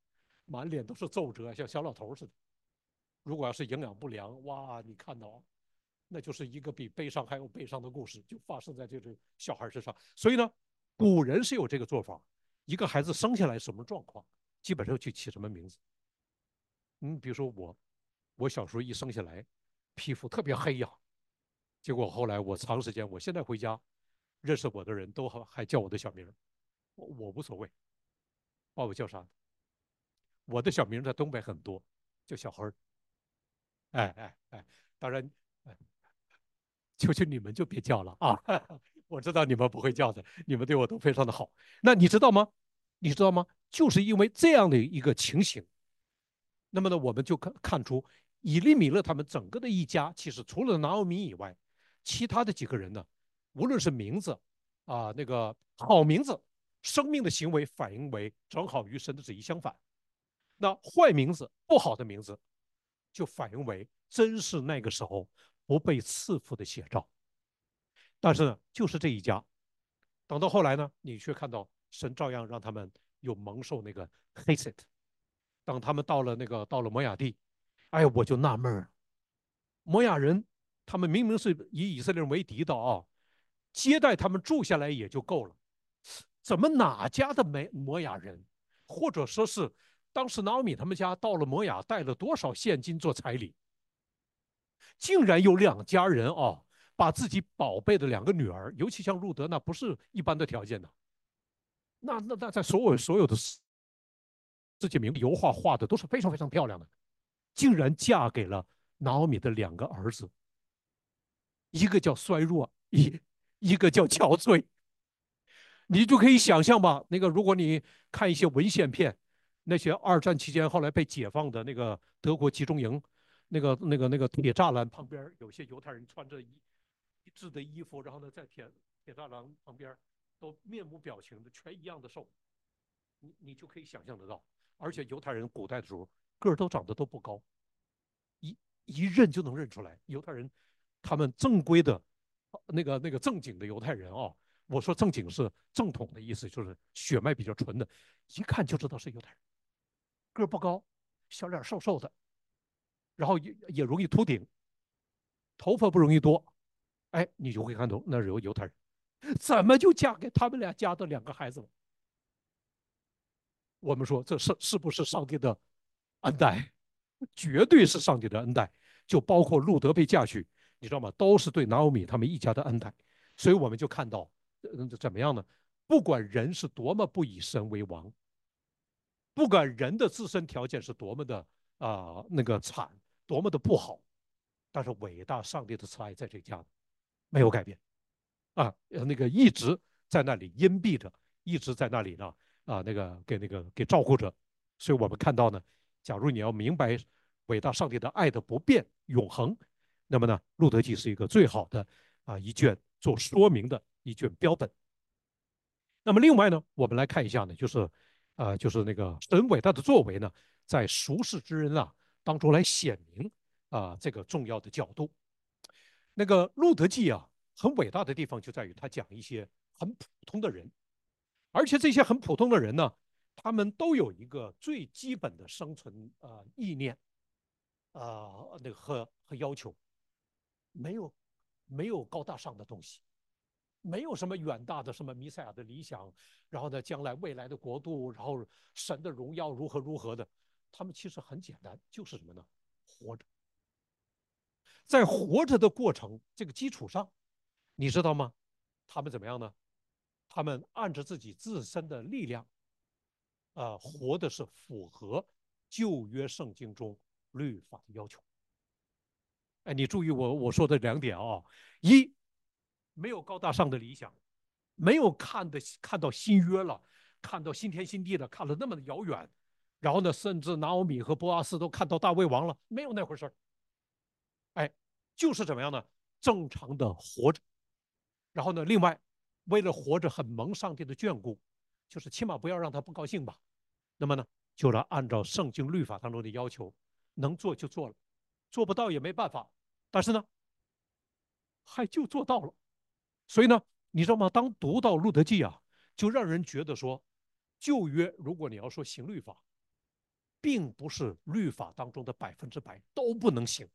满脸都是皱褶，像小老头似的。如果要是营养不良，哇，你看到那就是一个比悲伤还有悲伤的故事，就发生在这个小孩身上。所以呢，古人是有这个做法，一个孩子生下来什么状况，基本上就起什么名字。嗯，比如说我，我小时候一生下来，皮肤特别黑呀，结果后来我长时间，我现在回家，认识我的人都还还叫我的小名，我我无所谓，把我叫啥？我的小名在东北很多，叫小黑儿。哎哎哎，当然，哎求求你们就别叫了啊！我知道你们不会叫的，你们对我都非常的好。那你知道吗？你知道吗？就是因为这样的一个情形，那么呢，我们就看看出以利米勒他们整个的一家，其实除了拿俄米以外，其他的几个人呢，无论是名字啊，那个好名字，生命的行为反映为正好与神的旨意相反；那坏名字、不好的名字，就反映为真是那个时候不被赐福的写照。但是呢，就是这一家，等到后来呢，你却看到神照样让他们有蒙受那个黑色。等他们到了那个到了摩亚地，哎，我就纳闷儿，摩亚人他们明明是以以色列人为敌的啊，接待他们住下来也就够了，怎么哪家的没摩亚人，或者说是当时拿俄米他们家到了摩亚带了多少现金做彩礼，竟然有两家人啊，把自己宝贝的两个女儿，尤其像路德，那不是一般的条件的，那那那在所有所有的世界名油画画的都是非常非常漂亮的，竟然嫁给了拿俄米的两个儿子，一个叫衰弱，一一个叫憔悴。你就可以想象吧，那个如果你看一些文献片，那些二战期间后来被解放的那个德国集中营，那个那个那个铁栅栏旁边有些犹太人穿着一一致的衣服，然后呢在铁铁栅栏旁边都面无表情的，全一样的瘦，你你就可以想象得到。而且犹太人古代的时候个儿都长得都不高，一一认就能认出来。犹太人他们正规的那个那个正经的犹太人啊，我说正经是正统的意思，就是血脉比较纯的，一看就知道是犹太人。个儿不高，小脸瘦瘦的，然后也也容易秃顶，头发不容易多，哎，你就会看到那是有犹太人，怎么就嫁给他们俩家的两个孩子了？我们说这是是不是上帝的恩待？绝对是上帝的恩待，就包括路德被嫁去，你知道吗？都是对拿欧米他们一家的恩待。所以我们就看到，嗯，怎么样呢？不管人是多么不以神为王，不管人的自身条件是多么的啊、呃、那个惨，多么的不好，但是伟大上帝的慈爱在这家没有改变啊，那个一直在那里荫蔽着，一直在那里呢啊，那个给那个给照顾着。所以我们看到呢，假如你要明白伟大上帝的爱的不变永恒，那么呢，《路德记》是一个最好的啊一卷做说明的一卷标本。那么另外呢，我们来看一下呢，就是呃，就是那个神伟大的作为呢，在俗世之人啊当中来显明啊、呃、这个重要的角度。那个《路德记》啊，很伟大的地方就在于他讲一些很普通的人，而且这些很普通的人呢，他们都有一个最基本的生存呃意念啊、呃、那个和和要求，没有没有高大上的东西，没有什么远大的什么弥赛亚的理想，然后呢将来未来的国度，然后神的荣耀如何如何的，他们其实很简单，就是什么呢？活着，在活着的过程这个基础上，你知道吗？他们怎么样呢？他们按照自己自身的力量，啊、呃，活的是符合旧约圣经中律法的要求。哎，你注意我我说的两点啊、哦，一没有高大上的理想，没有看的看到新约了，看到新天新地了，看了那么的遥远，然后呢，甚至拿欧米和波阿斯都看到大卫王了，没有那回事儿。哎，就是怎么样呢？正常的活着，然后呢，另外为了活着很蒙上帝的眷顾，就是起码不要让他不高兴吧。那么呢，就来按照圣经律法当中的要求，能做就做了，做不到也没办法。但是呢，还就做到了。所以呢，你知道吗？当读到路德记啊，就让人觉得说，旧约如果你要说行律法， 并不是律法当中的百分之百都不能行。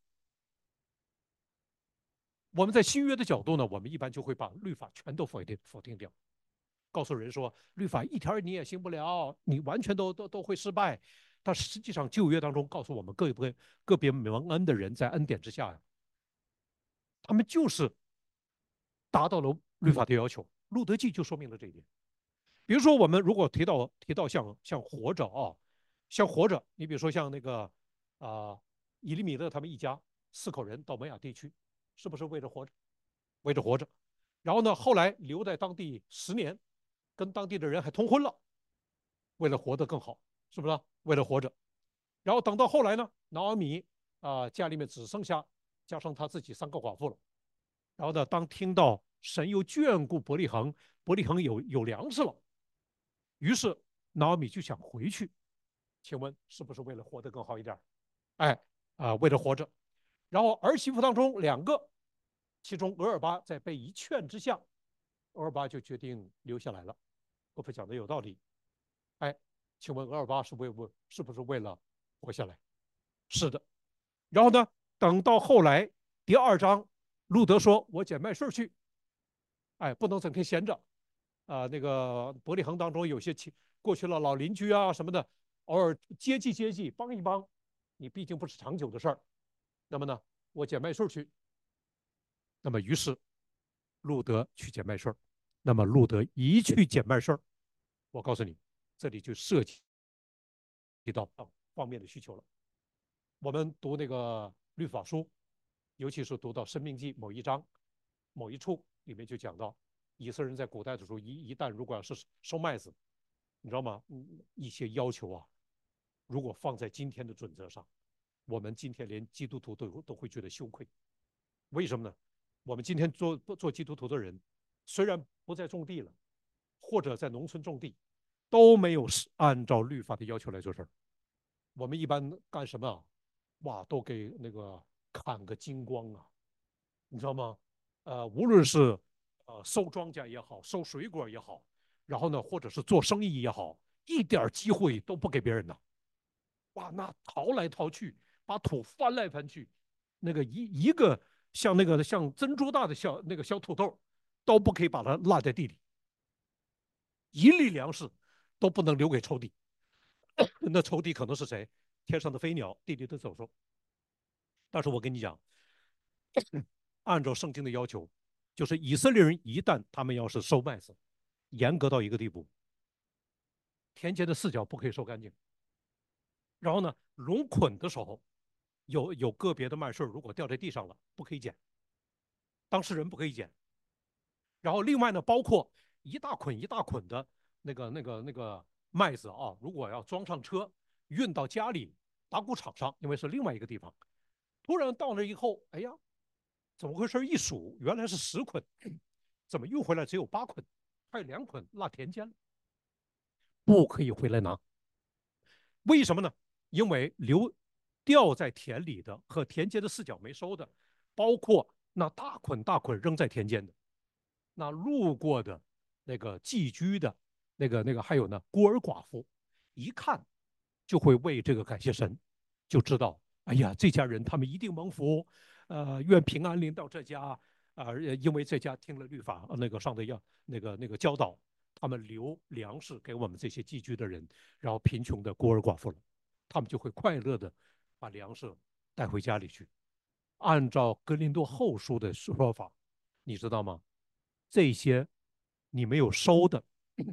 我们在新约的角度呢，我们一般就会把律法全都否定否定掉，告诉人说律法一条你也行不了，你完全都都都会失败。但实际上旧约当中告诉我们，个别个别蒙恩的人在恩典之下呀，他们就是达到了律法的要求。路德记就说明了这一点。比如说，我们如果提到提到像像活着啊，像活着，你比如说像那个啊、呃以利米勒他们一家四口人到摩亚地区，是不是为了活着？为着活着。然后呢，后来留在当地十年，跟当地的人还通婚了，为了活得更好，是不是？为了活着。然后等到后来呢，拿俄米啊、呃家里面只剩下加上他自己三个寡妇了。然后呢，当听到神又眷顾伯利恒，伯利恒有有粮食了，于是拿俄米就想回去。请问是不是为了活得更好一点？哎啊、呃为了活着。然后儿媳妇当中两个，其中俄尔巴在被一劝之下，俄尔巴就决定留下来了。伯父讲的有道理。哎，请问俄尔巴是为为是不是为了活下来？是的。然后呢，等到后来第二章，路德说：“我捡麦穗去。”哎，不能整天闲着。啊、呃那个伯利恒当中有些亲过去了老邻居啊什么的，偶尔接济接济，帮一帮，你毕竟不是长久的事儿。那么呢，我捡麦穗去。那么于是路德去捡麦穗儿。那么路德一去捡麦穗儿，我告诉你，这里就涉及到方面的需求了。我们读那个律法书，尤其是读到《申命记》某一章、某一处，里面就讲到，以色列人在古代的时候，一一旦如果要是收麦子，你知道吗？嗯，一些要求啊，如果放在今天的准则上，我们今天连基督徒都都会觉得羞愧。为什么呢？我们今天做做基督徒的人，虽然不再种地了，或者在农村种地，都没有按照律法的要求来做事儿。我们一般干什么啊？哇，都给那个砍个精光啊，你知道吗？呃，无论是呃收庄稼也好，收水果也好，然后呢，或者是做生意也好，一点机会都不给别人呢。哇，那淘来淘去，把土翻来翻去，那个一一个像那个像珍珠大的小那个小土豆，都不可以把它落在地里，一粒粮食都不能留给仇敌。那仇敌可能是谁？天上的飞鸟，地里的走兽。但是我跟你讲，按照圣经的要求，就是以色列人一旦他们要是收麦子，严格到一个地步，田间的四角不可以收干净。然后呢，拢捆的时候，有有个别的麦穗如果掉在地上了，不可以捡，当事人不可以捡。然后另外呢，包括一大捆一大捆的那个那个那个麦子啊，如果要装上车运到家里打谷场上，因为是另外一个地方，突然到那以后，哎呀，怎么回事？一数，原来是十捆，怎么运回来只有八捆，还有两捆落田间了，不可以回来拿。为什么呢？因为留掉在田里的和田间的四角没收的，包括那大捆大捆扔在田间的，那路过的那个寄居的，那个那个还有呢孤儿寡妇，一看就会为这个感谢神，就知道，哎呀，这家人他们一定蒙福，呃，愿平安临到这家啊、呃，因为这家听了律法那个上的要那个那个教导，他们留粮食给我们这些寄居的人，然后贫穷的孤儿寡妇了，他们就会快乐的把粮食带回家里去。按照格林多后书的说法，你知道吗？这些你没有收的，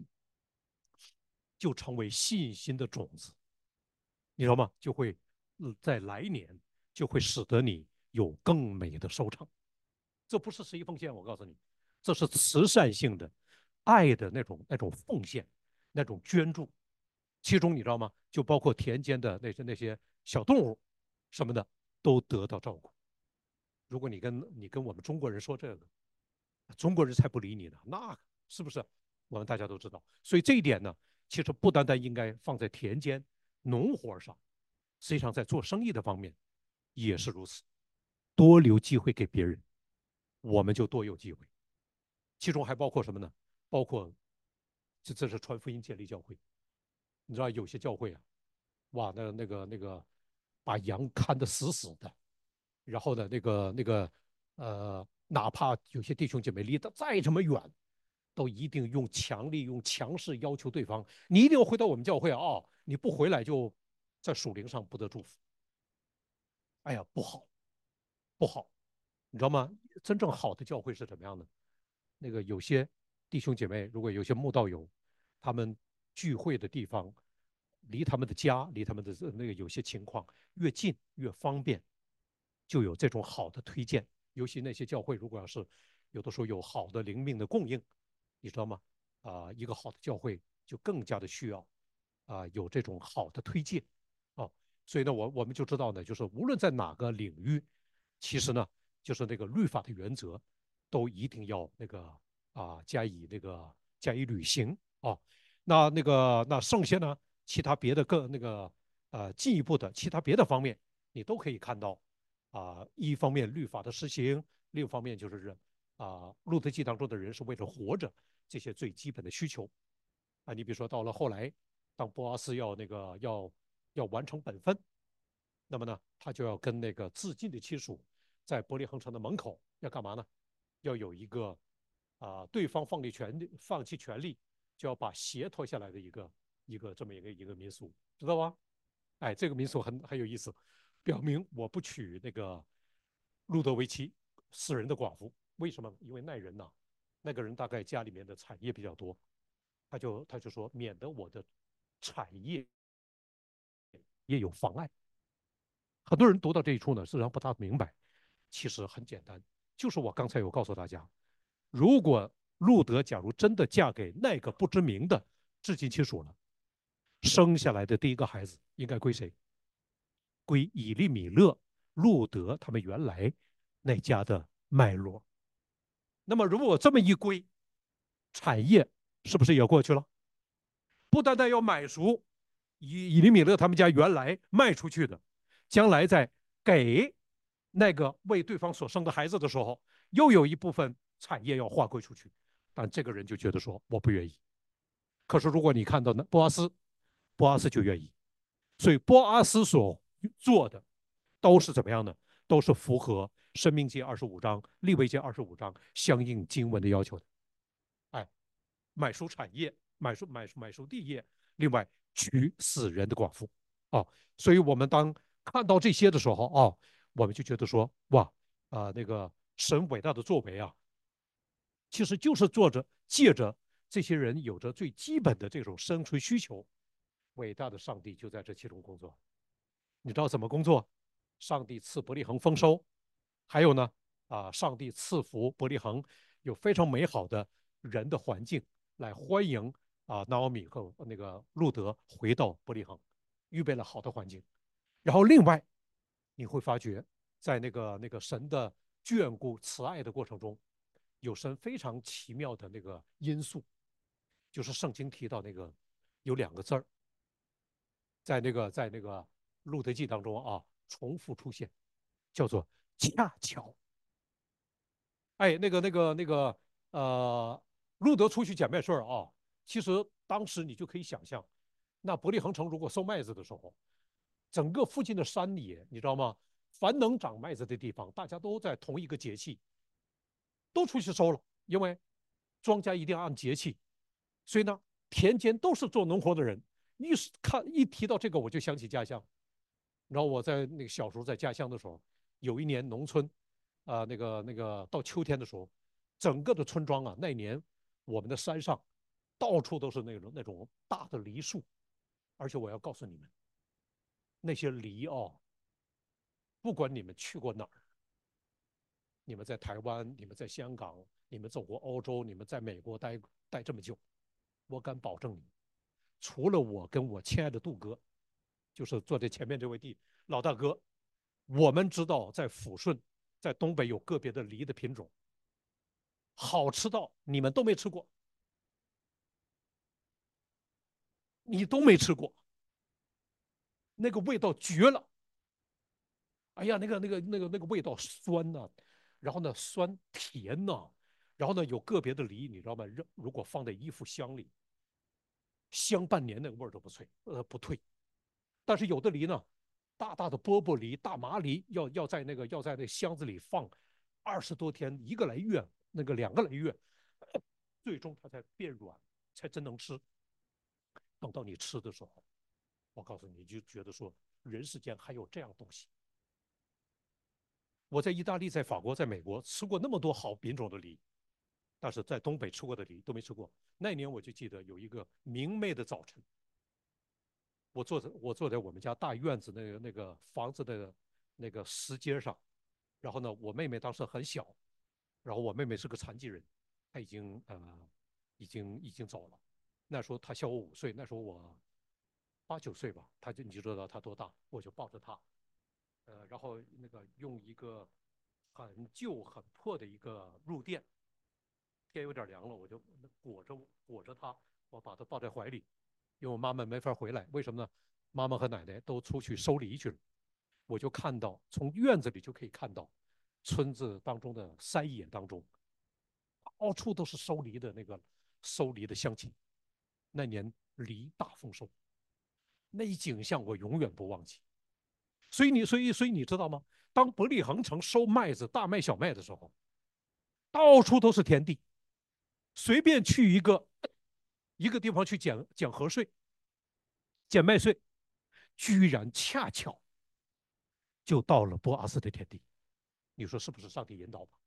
就成为信心的种子，你知道吗？就会在来年就会使得你有更美的收成。这不是十一奉献，我告诉你，这是慈善性的、爱的那种那种奉献、那种捐助。其中你知道吗？就包括田间的那些那些小动物什么的都得到照顾。如果你跟你跟我们中国人说这个，中国人才不理你呢，那是不是？我们大家都知道，所以这一点呢，其实不单单应该放在田间农活上，实际上在做生意的方面也是如此，多留机会给别人，我们就多有机会。其中还包括什么呢？包括这这是传福音建立教会。你知道有些教会啊， 哇，那那个那个把羊看得死死的，然后呢，那个那个呃，哪怕有些弟兄姐妹离得再这么远，都一定用强力、用强势要求对方，你一定要回到我们教会啊、哦！你不回来就在属灵上不得祝福。哎呀，不好，不好，你知道吗？真正好的教会是怎么样的？那个有些弟兄姐妹，如果有些慕道友，他们聚会的地方离他们的家，离他们的那个有些情况越近越方便，就有这种好的推荐。尤其那些教会，如果要是有的时候有好的灵命的供应，你知道吗？啊、呃一个好的教会就更加的需要啊、呃有这种好的推荐哦。所以呢，我我们就知道呢，就是无论在哪个领域，其实呢，就是那个律法的原则都一定要那个啊、呃加以那个加以履行哦。那那个那剩下呢，其他别的更那个呃进一步的其他别的方面，你都可以看到啊、呃一方面律法的实行，另一方面就是人啊、呃路德记当中的人是为了活着这些最基本的需求啊。你比如说到了后来，当波阿斯要那个要要完成本分，那么呢，他就要跟那个自尽的亲属在伯利恒城的门口要干嘛呢？要有一个啊、呃对方放弃权利，放弃权利，就要把鞋脱下来的一个一个这么一个一个民俗，知道吧？哎，这个民俗很很有意思，表明我不娶那个路德维奇死人的寡妇。为什么？因为那人呐、那个人大概家里面的产业比较多，他就他就说，免得我的产业也有妨碍。很多人读到这一处呢，实际上不大明白，其实很简单，就是我刚才有告诉大家，如果路德假如真的嫁给那个不知名的至亲亲属了，生下来的第一个孩子应该归谁？归以利米勒、路德他们原来那家的脉络。那么如果这么一归，产业是不是也过去了？不单单要买赎以以利米勒他们家原来卖出去的，将来在给那个为对方所生的孩子的时候，又有一部分产业要划归出去。但这个人就觉得说我不愿意。可是如果你看到呢，波阿斯，波阿斯就愿意。所以波阿斯所做的都是怎么样呢？都是符合《申命记》二十五章、利未记二十五章相应经文的要求的。哎，买赎产业，买赎买赎买赎地业，另外娶死人的寡妇。哦，所以我们当看到这些的时候，哦，我们就觉得说，哇，啊、呃那个神伟大的作为啊，其实就是做着借着这些人有着最基本的这种生存需求，伟大的上帝就在这其中工作。你知道怎么工作？上帝赐伯利恒丰收，还有呢，啊，上帝赐福伯利恒有非常美好的人的环境来欢迎啊拿奥米和那个路德回到伯利恒，预备了好的环境。然后另外你会发觉，在那个那个神的眷顾慈爱的过程中，有神非常奇妙的那个因素，就是圣经提到那个有两个字儿，在那个在那个路德记当中啊重复出现，叫做恰巧。哎，那个那个那个呃，路德出去捡麦穗儿啊，其实当时你就可以想象，那伯利恒城如果收麦子的时候，整个附近的山里，你知道吗？凡能长麦子的地方，大家都在同一个节气都出去收了，因为庄稼一定要按节气，所以呢，田间都是做农活的人。一看一提到这个，我就想起家乡。然后我在那个小时候在家乡的时候，有一年农村，啊、呃那个那个到秋天的时候，整个的村庄啊，那年我们的山上到处都是那种那种大的梨树，而且我要告诉你们，那些梨哦，不管你们去过哪儿，你们在台湾，你们在香港，你们走过欧洲，你们在美国待待这么久，我敢保证你，除了我跟我亲爱的杜哥，就是坐在前面这位弟老大哥，我们知道在抚顺，在东北有个别的梨的品种，好吃到你们都没吃过，你都没吃过，那个味道绝了。哎呀，那个那个那个那个味道酸呐、啊然后呢酸甜呐、啊然后呢有个别的梨，你知道吗？如果放在衣服箱里，香半年那个味儿都不脆，呃不退。 但是有的梨呢，大大的波波梨、大麻梨，要要在那个要在那个箱子里放二十多天，一个来月，那个两个来月，最终它才变软，才真能吃。等到你吃的时候，我告诉你，你就觉得说人世间还有这样东西。我在意大利、在法国、在美国吃过那么多好品种的梨，但是在东北吃过的梨都没吃过。那年我就记得有一个明媚的早晨，我坐在我坐在我们家大院子那个那个房子的那个石阶上，然后呢，我妹妹当时很小，然后我妹妹是个残疾人，她已经呃已经已经走了。那时候她小我五岁，那时候我八九岁吧，她就你就知道她多大，我就抱着她，呃，然后那个用一个很旧很破的一个褥垫，天有点凉了，我就裹着裹着她，我把她抱在怀里，因为我妈妈没法回来，为什么呢？妈妈和奶奶都出去收梨去了，我就看到从院子里就可以看到村子当中的山野当中，到处都是收梨的那个收梨的乡亲。那年梨大丰收，那一景象我永远不忘记。所以你，所以，所以你知道吗？当伯利恒城收麦子、大麦、小麦的时候，到处都是田地，随便去一个一个地方去捡捡禾穗、捡麦穗，居然恰巧就到了波阿斯的田地。你说是不是上帝引导吧？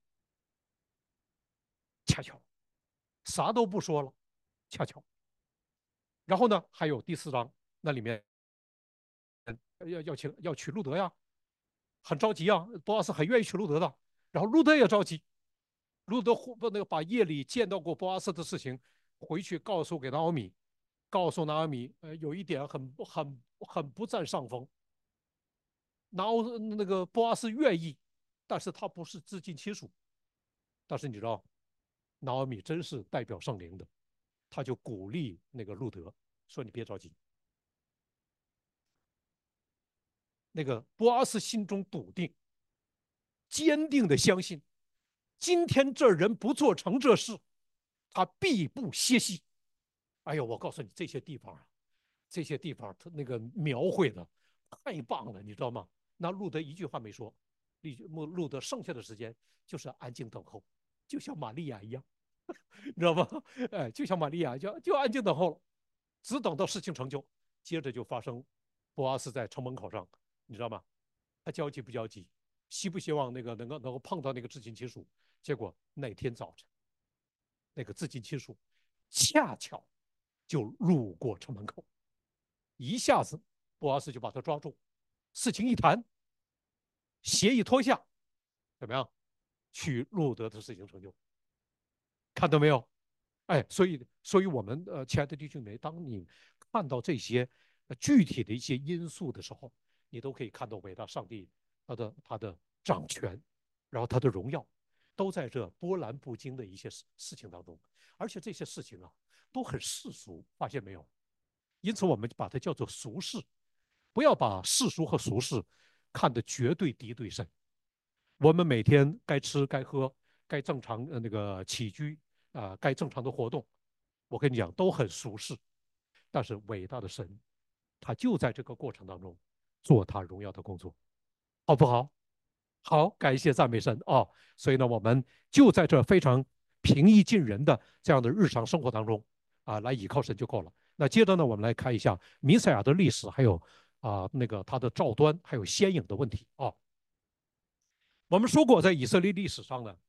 恰巧，啥都不说了，恰巧。然后呢，还有第四章，那里面要要请要娶路德呀，很着急啊，波阿斯很愿意娶路德的，然后路德也着急，路德不那个把夜里见到过波阿斯的事情回去告诉给拿俄米，告诉拿俄米，呃，有一点很很很不占上风。然后那个波阿斯愿意，但是他不是至亲亲属。但是你知道，拿俄米真是代表圣灵的，他就鼓励那个路德说：“你别着急。”那个波阿斯心中笃定，坚定的相信，今天这人不做成这事，他必不歇息。哎呦，我告诉你，这些地方啊，这些地方他那个描绘的太棒了，你知道吗？那路德一句话没说，路德剩下的时间就是安静等候，就像玛利亚一样，你知道吗？哎，就像玛利亚，就就安静等候了，只等到事情成就。接着就发生，波阿斯在城门口上，你知道吗？他焦急不焦急？希不希望那个能够能够碰到那个至亲亲属？结果那天早晨，那个至亲亲属恰巧就路过城门口，一下子波阿斯就把他抓住，事情一谈，协议脱下，怎么样？取路德的事情成就，看到没有？哎，所以，所以我们呃，亲爱的弟兄妹，当你看到这些、呃、具体的一些因素的时候，你都可以看到伟大上帝他的他的掌权，然后他的荣耀，都在这波澜不惊的一些事事情当中，而且这些事情啊都很世俗，发现没有？因此我们把它叫做俗事，不要把世俗和俗事看得绝对敌对神。我们每天该吃该喝，该正常呃那个起居啊、呃，该正常的活动，我跟你讲都很俗世，但是伟大的神，他就在这个过程当中做他荣耀的工作，好不好？好，感谢赞美神哦。所以呢，我们就在这非常平易近人的这样的日常生活当中啊，来倚靠神就够了。那接着呢，我们来看一下弥赛亚的历史，还有啊那个他的兆端，还有先影的问题啊。我们说过，在以色列历史上呢，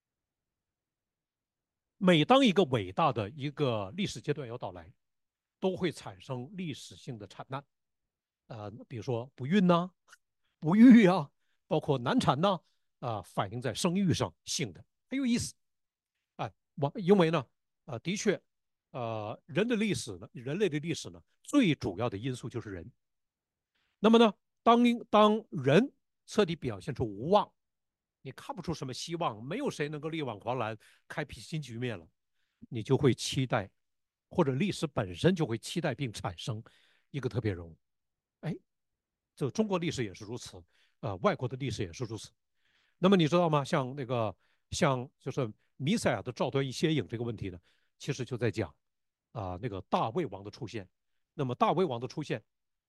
每当一个伟大的一个历史阶段要到来，都会产生历史性的产难，呃，比如说不孕呐、不育啊，包括难产呐、啊，啊反映在生育上性的很有意思。哎，我因为呢，呃，的确，呃，人的历史呢，人类的历史呢，最主要的因素就是人。那么呢，当当人彻底表现出无望，你看不出什么希望，没有谁能够力挽狂澜，开辟新局面了，你就会期待，或者历史本身就会期待并产生一个特别人物。哎，这中国历史也是如此，呃，外国的历史也是如此。那么你知道吗？像那个，像就是弥赛亚的赵端一先影这个问题呢，其实就在讲啊、呃那个大卫王的出现。那么大卫王的出现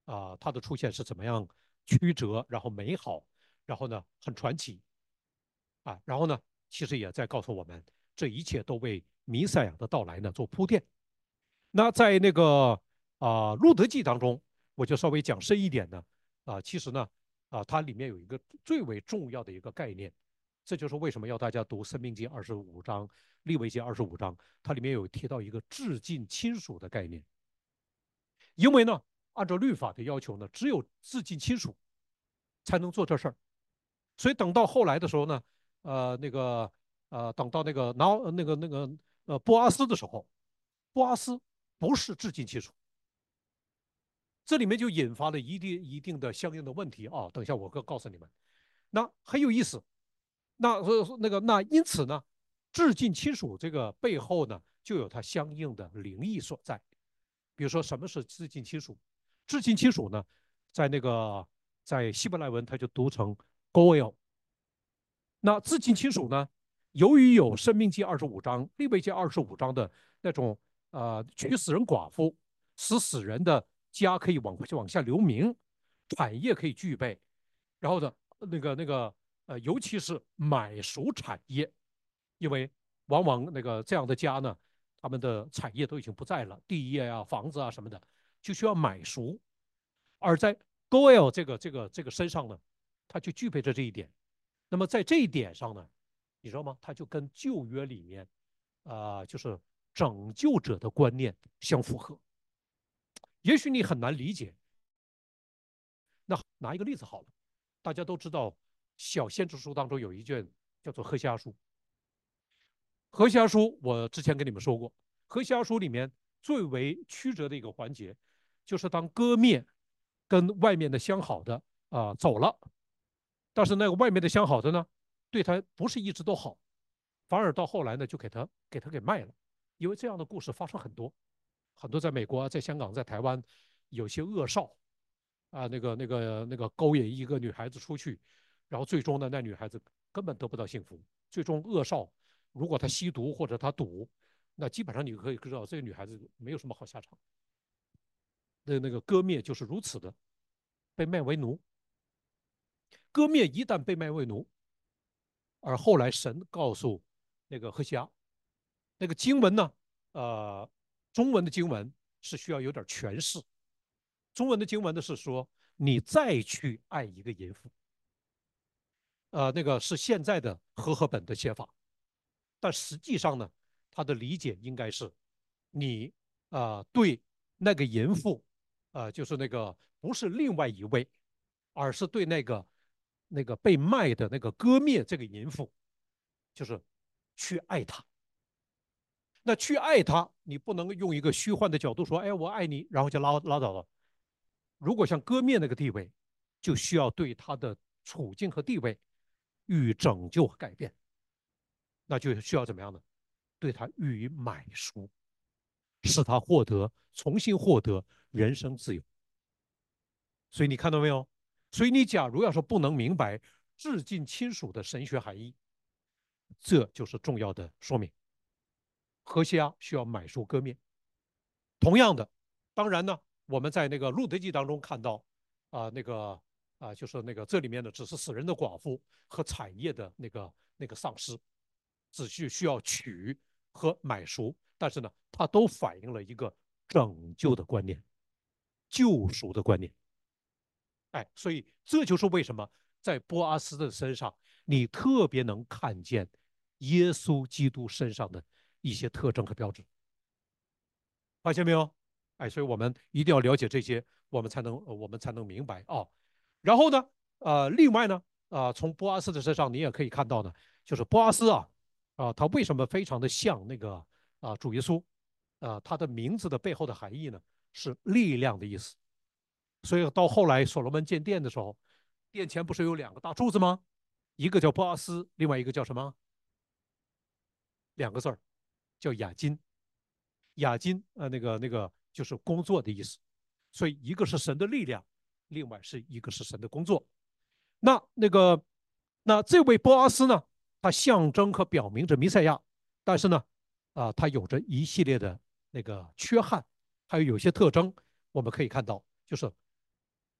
啊、他的出现是怎么样曲折，然后美好，然后呢很传奇啊，然后呢其实也在告诉我们，这一切都为弥赛亚的到来呢做铺垫。那在那个啊、路德记当中，我就稍微讲深一点呢啊、其实呢啊、它里面有一个最为重要的一个概念，这就是为什么要大家读《申命记》二十五章、利未记二十五章，它里面有提到一个至近亲属的概念。因为呢，按照律法的要求呢，只有至近亲属才能做这事儿。所以等到后来的时候呢，呃，那个呃，等到那个拿那个那个呃波阿斯的时候，波阿斯不是至近亲属，这里面就引发了一定一定的相应的问题啊。等一下我会告诉你们，那很有意思。那呃那个那因此呢，至近亲属这个背后呢，就有它相应的灵异所在。比如说什么是至近亲属？至近亲属呢，在那个在希伯来文它就读成 goel。那至近亲属呢，由于有《生命记》二十五章、利未记二十五章的那种呃娶死人寡妇，使死人的家可以往往下留名，产业可以具备，然后呢，那个那个呃，尤其是买赎产业，因为往往那个这样的家呢，他们的产业都已经不在了，地业啊、房子啊什么的，就需要买赎。而在 Goel 这个这个这个身上呢，他就具备着这一点。那么在这一点上呢，你知道吗？它就跟旧约里面啊、呃就是拯救者的观念相符合。也许你很难理解。那拿一个例子好了，大家都知道小先知书当中有一卷叫做何西阿书。何西阿书我之前跟你们说过，何西阿书里面最为曲折的一个环节，就是当割灭跟外面的相好的啊、呃走了，但是那个外面的相好的呢，对他不是一直都好，反而到后来呢就给他给他给卖了，因为这样的故事发生很多，很多在美国、在香港、在台湾，有些恶少啊，那个那个那个勾引一个女孩子出去，然后最终呢，那女孩子根本得不到幸福，最终恶少如果他吸毒或者他赌，那基本上你可以知道这个女孩子没有什么好下场。那那个割灭就是如此的，被卖为奴。割灭一旦被卖为奴，而后来神告诉那个何西阿，那个经文呢，呃，中文的经文是需要有点诠释。中文的经文呢是说，你再去爱一个淫妇，呃，那个是现在的和合本的写法，但实际上呢，他的理解应该是，你啊、呃对那个淫妇，呃，就是那个不是另外一位，而是对那个那个被卖的那个割灭这个淫妇，就是去爱她。那去爱她，你不能用一个虚幻的角度说，哎，我爱你，然后就拉拉倒了。如果像割灭那个地位，就需要对他的处境和地位予以拯救和改变，那就需要怎么样呢？对他予以买赎，使他获得重新获得人生自由。所以你看到没有？所以你假如要是不能明白至近亲属的神学含义，这就是重要的说明。何西阿需要买赎割灭。同样的，当然呢，我们在那个路德记当中看到，啊、呃那个啊、呃就是那个这里面呢，只是死人的寡妇和产业的那个那个丧失，只需需要取和买赎，但是呢，它都反映了一个拯救的观念、救赎的观念。哎，所以这就是为什么在波阿斯的身上，你特别能看见耶稣基督身上的一些特征和标志。发现没有？哎，所以我们一定要了解这些，我们才能、呃、我们才能明白啊、哦。然后呢，呃，另外呢，啊、呃，从波阿斯的身上你也可以看到呢，就是波阿斯啊，啊、呃，他为什么非常的像那个啊、呃、主耶稣？啊、呃，他的名字的背后的含义呢，是力量的意思。所以到后来所罗门建殿的时候，殿前不是有两个大柱子吗？一个叫波阿斯，另外一个叫什么？两个字儿，叫雅金。雅金，呃，那个那个就是工作的意思。所以一个是神的力量，另外是一个是神的工作。那那个那这位波阿斯呢，他象征和表明着弥赛亚，但是呢，啊、呃，他有着一系列的那个缺憾，还有有些特征，我们可以看到，就是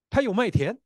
他有麦田，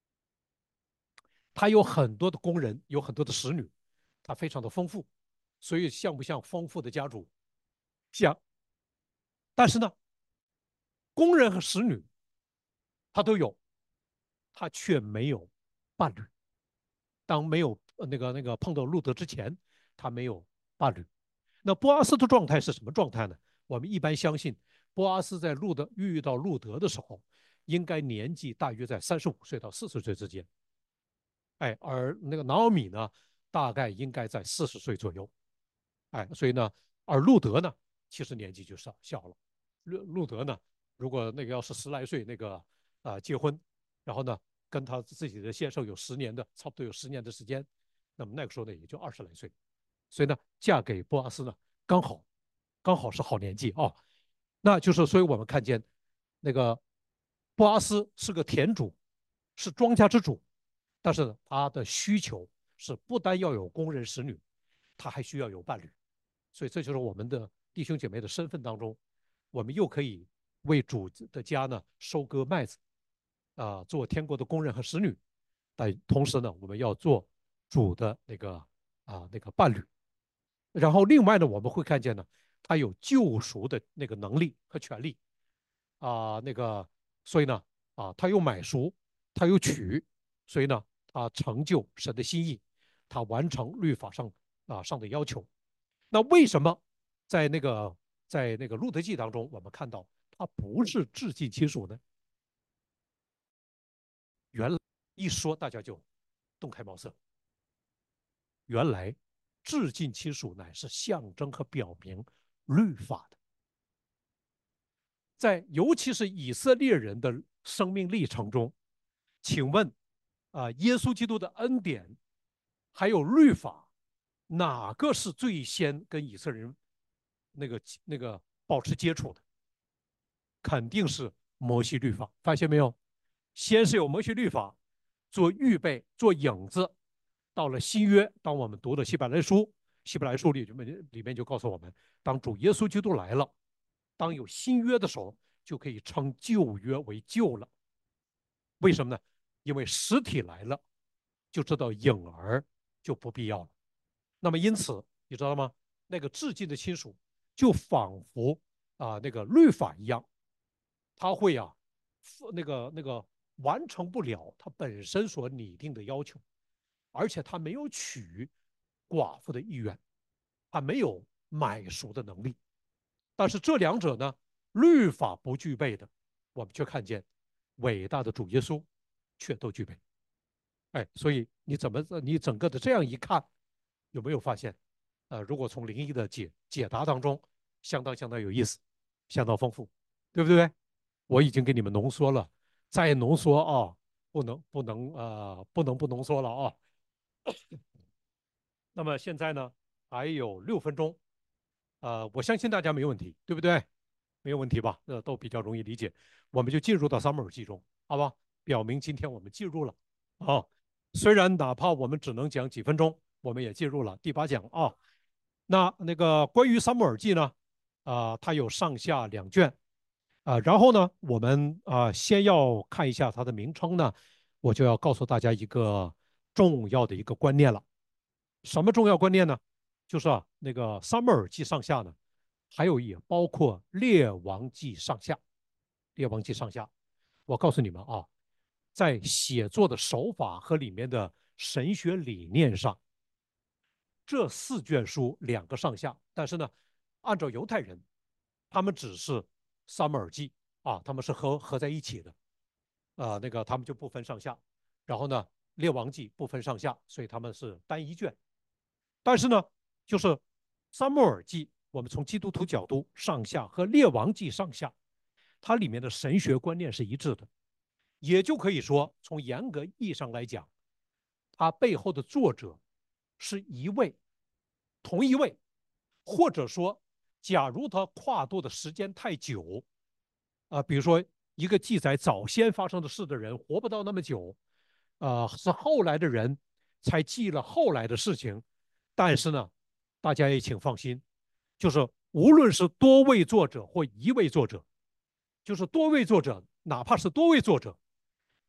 他有很多的工人，有很多的使女，他非常的丰富。所以像不像丰富的家主？像。但是呢，工人和使女他都有，他却没有伴侣。当没有呃那个那个碰到路德之前，他没有伴侣。那波阿斯的状态是什么状态呢？我们一般相信，波阿斯在路德遇到路德的时候，应该年纪大约在三十五岁到四十岁之间。哎，而那个拿奥米呢，大概应该在四十岁左右。哎，所以呢，而路德呢，其实年纪就小小了。路路德呢，如果那个要是十来岁那个啊、呃结婚，然后呢跟他自己的先生有十年的，差不多有十年的时间，那么那个时候呢也就二十来岁。所以呢，嫁给波阿斯呢，刚好刚好是好年纪啊、哦。那就是，所以我们看见那个波阿斯是个田主，是庄稼之主，但是他的需求是不单要有工人使女，他还需要有伴侣。所以这就是我们的弟兄姐妹的身份当中，我们又可以为主的家呢收割麦子，啊、呃做天国的工人和使女，但同时呢，我们要做主的那个啊、呃那个伴侣。然后另外呢，我们会看见呢，他有救赎的那个能力和权利啊、呃那个所以呢啊、他有买赎，他有娶，所以呢，他成就神的心意，他完成律法上啊、上的要求。那为什么在那个在那个路德记当中，我们看到他不是至亲亲属呢？原来一说大家就动开茅塞，原来至亲亲属乃是象征和表明律法的。在尤其是以色列人的生命历程中，请问啊、呃耶稣基督的恩典还有律法，哪个是最先跟以色列人那个那个保持接触的？肯定是摩西律法，发现没有？先是有摩西律法做预备、做影子，到了新约，当我们读的希伯来书，希伯来书里面里面就告诉我们，当主耶稣基督来了，当有新约的时候，就可以称旧约为旧了。为什么呢？因为实体来了，就知道影儿就不必要了。那么因此，你知道吗？那个至近的亲属就仿佛啊、呃那个律法一样，他会啊那个那个完成不了他本身所拟定的要求，而且他没有娶寡妇的意愿，他没有买赎的能力。但是这两者呢，律法不具备的，我们却看见伟大的主耶稣却都具备。哎，所以你怎么你整个的这样一看，有没有发现？呃，如果从灵异的解解答当中，相当相当有意思，相当丰富，对不对？我已经给你们浓缩了，再浓缩啊，不能不能呃不能不浓缩了啊。那么现在呢，还有六分钟，呃，我相信大家没问题，对不对？没有问题吧？呃，都比较容易理解，我们就进入到撒母耳记中，好吧？表明今天我们进入了啊，虽然哪怕我们只能讲几分钟，我们也进入了第八讲啊。那那个关于撒母耳记呢，啊、呃它有上下两卷啊、呃然后呢，我们啊、呃先要看一下它的名称呢，我就要告诉大家一个重要的一个观念了。什么重要观念呢？就是啊，那个撒母耳记上下呢，还有也包括列王记上下。列王记上下，我告诉你们啊，在写作的手法和里面的神学理念上，这四卷书两个上下，但是呢，按照犹太人，他们只是撒母耳记啊，他们是合合在一起的，啊、呃那个他们就不分上下。然后呢，列王记不分上下，所以他们是单一卷。但是呢，就是撒母耳记，我们从基督徒角度上下和列王记上下，它里面的神学观念是一致的，也就可以说，从严格意义上来讲，它背后的作者是一位，同一位，或者说，假如它跨度的时间太久，啊、呃比如说一个记载早先发生的事的人活不到那么久，呃，是后来的人才记了后来的事情。但是呢，大家也请放心，就是无论是多位作者或一位作者，就是多位作者，哪怕是多位作者，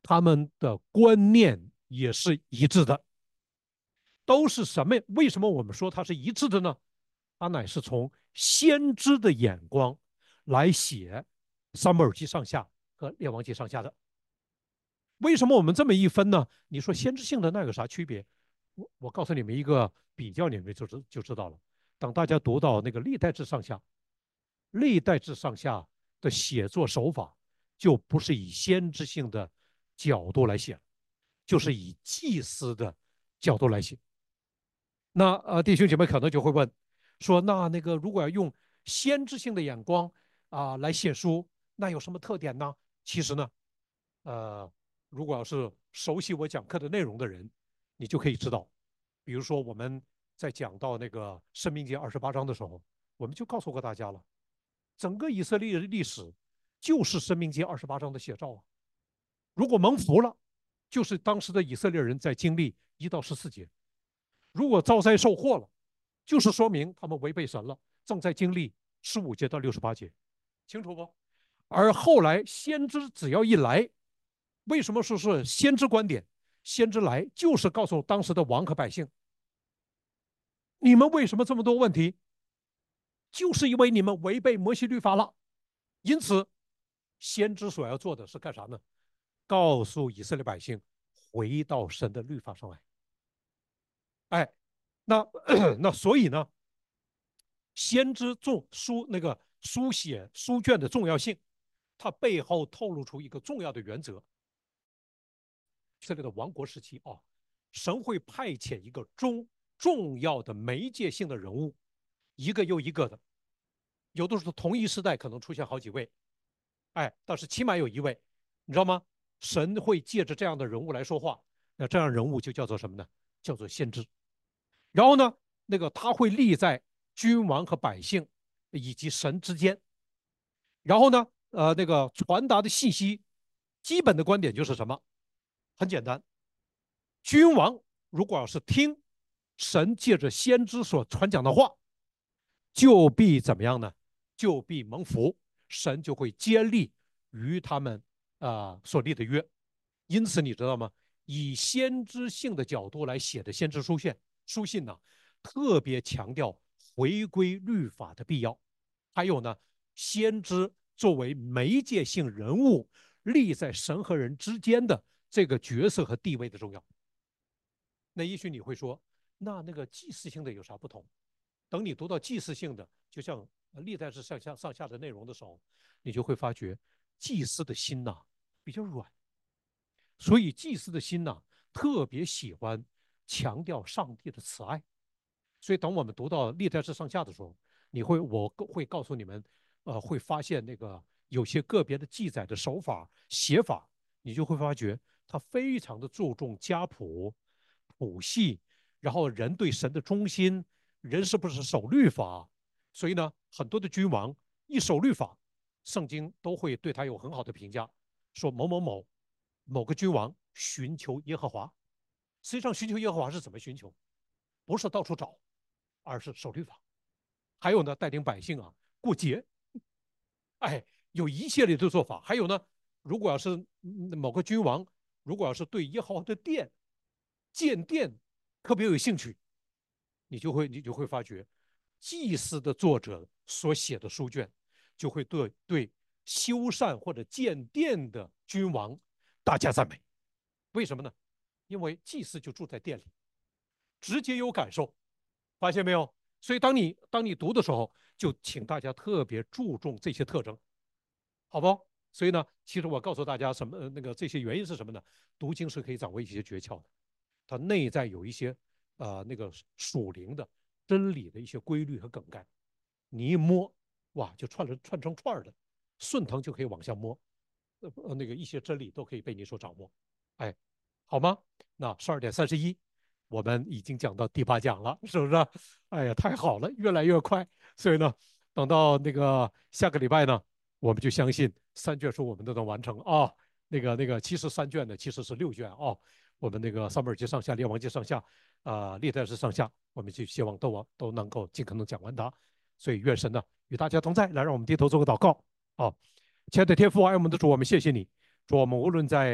他们的观念也是一致的，都是什么？为什么我们说它是一致的呢？它乃是从先知的眼光来写《撒母耳记上下》和《列王记上下》的。为什么我们这么一分呢？你说先知性的那有啥区别？我我告诉你们一个比较，你们就知就知道了。等大家读到那个历代志上下，历代志上下的写作手法就不是以先知性的角度来写，就是以祭司的角度来写。那呃，弟兄姐妹可能就会问说，那那个如果要用先知性的眼光啊、呃来写书，那有什么特点呢？其实呢，呃，如果要是熟悉我讲课的内容的人，你就可以知道，比如说我们在讲到那个申命记二十八章的时候，我们就告诉过大家了，整个以色列的历史就是申命记二十八章的写照啊。如果蒙福了，就是当时的以色列人在经历一到十四节；如果遭灾受祸了，就是说明他们违背神了，正在经历十五节到六十八节，清楚不？而后来先知只要一来，为什么说是先知观点？先知来就是告诉当时的王和百姓，你们为什么这么多问题？就是因为你们违背摩西律法了。因此，先知所要做的是干啥呢？告诉以色列百姓回到神的律法上来。哎，那那所以呢，先知重书那个书写书卷的重要性，它背后透露出一个重要的原则：以色列的王国时期啊，神会派遣一个中重要的媒介性的人物，一个又一个的，有的时候同一时代可能出现好几位，哎，但是起码有一位，你知道吗？神会借着这样的人物来说话，那这样人物就叫做什么呢？叫做先知。然后呢，那个他会立在君王和百姓以及神之间。然后呢，呃，那个传达的信息，基本的观点就是什么？很简单，君王如果要是听神借着先知所传讲的话，就必怎么样呢？就必蒙福，神就会坚立于他们啊、呃所立的约。因此，你知道吗？以先知性的角度来写的先知书信，书信呢，特别强调回归律法的必要。还有呢，先知作为媒介性人物，立在神和人之间的这个角色和地位的重要。那也许你会说，那那个祭祀性的有啥不同？等你读到祭祀性的，就像历代志上下上下的内容的时候，你就会发觉祭司的心呐、啊、比较软，所以祭司的心呐、啊、特别喜欢强调上帝的慈爱。所以等我们读到历代志上下的时候，你会我会告诉你们，呃，会发现那个有些个别的记载的手法写法，你就会发觉他非常的注重家谱、谱系，然后人对神的忠心，人是不是守律法。所以呢，很多的君王一守律法，圣经都会对他有很好的评价，说某某某某个君王寻求耶和华。实际上，寻求耶和华是怎么寻求？不是到处找，而是守律法。还有呢，带领百姓啊过节，哎，有一系列的做法。还有呢，如果要是某个君王，如果要是对耶和华的殿建殿特别有兴趣，你就会你就会发觉，祭司的作者所写的书卷，就会对对修缮或者建殿的君王大加赞美。为什么呢？因为祭司就住在殿里，直接有感受，发现没有？所以当你当你读的时候，就请大家特别注重这些特征，好不？所以呢，其实我告诉大家什么、呃、那个这些原因是什么呢？读经是可以掌握一些诀窍的，它内在有一些呃那个属灵的真理的一些规律和梗概，你一摸，哇，就串了串成串的，顺藤就可以往下摸，呃呃那个一些真理都可以被你所掌握，哎，好吗？那十二点三十一，我们已经讲到第八讲了，是不是？哎呀，太好了，越来越快。所以呢，等到那个下个礼拜呢，我们就相信三卷书我们都能完成啊。那个那个，其实三卷呢其实是六卷啊。我们那个撒母耳记上下、列王记上下，啊、呃，历代志上下，我们就希望都都能够尽可能讲完它。所以愿神呢与大家同在，来让我们低头做个祷告啊。亲爱的天父，爱我们的主，我们谢谢你，主，我们无论在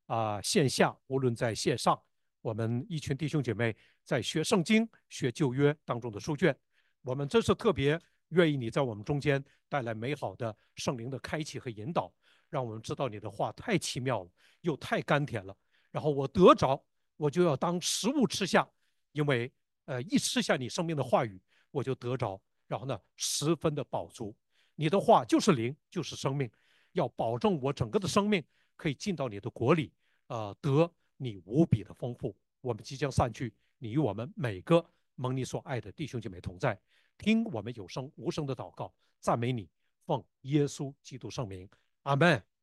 啊、线下，无论在线上，我们一群弟兄姐妹在学圣经、学旧约当中的书卷。我们真是特别愿意你在我们中间带来美好的圣灵的开启和引导，让我们知道你的话太奇妙了，又太甘甜了。然后我得着，我就要当食物吃下，因为呃一吃下你生命的话语，我就得着，然后呢十分的饱足。你的话就是灵，就是生命，要保证我整个的生命可以进到你的国里，呃，得你无比的丰富。我们即将散去，你与我们每个蒙你所爱的弟兄姐妹同在，听我们有声无声的祷告，赞美你，奉耶稣基督圣名，阿门。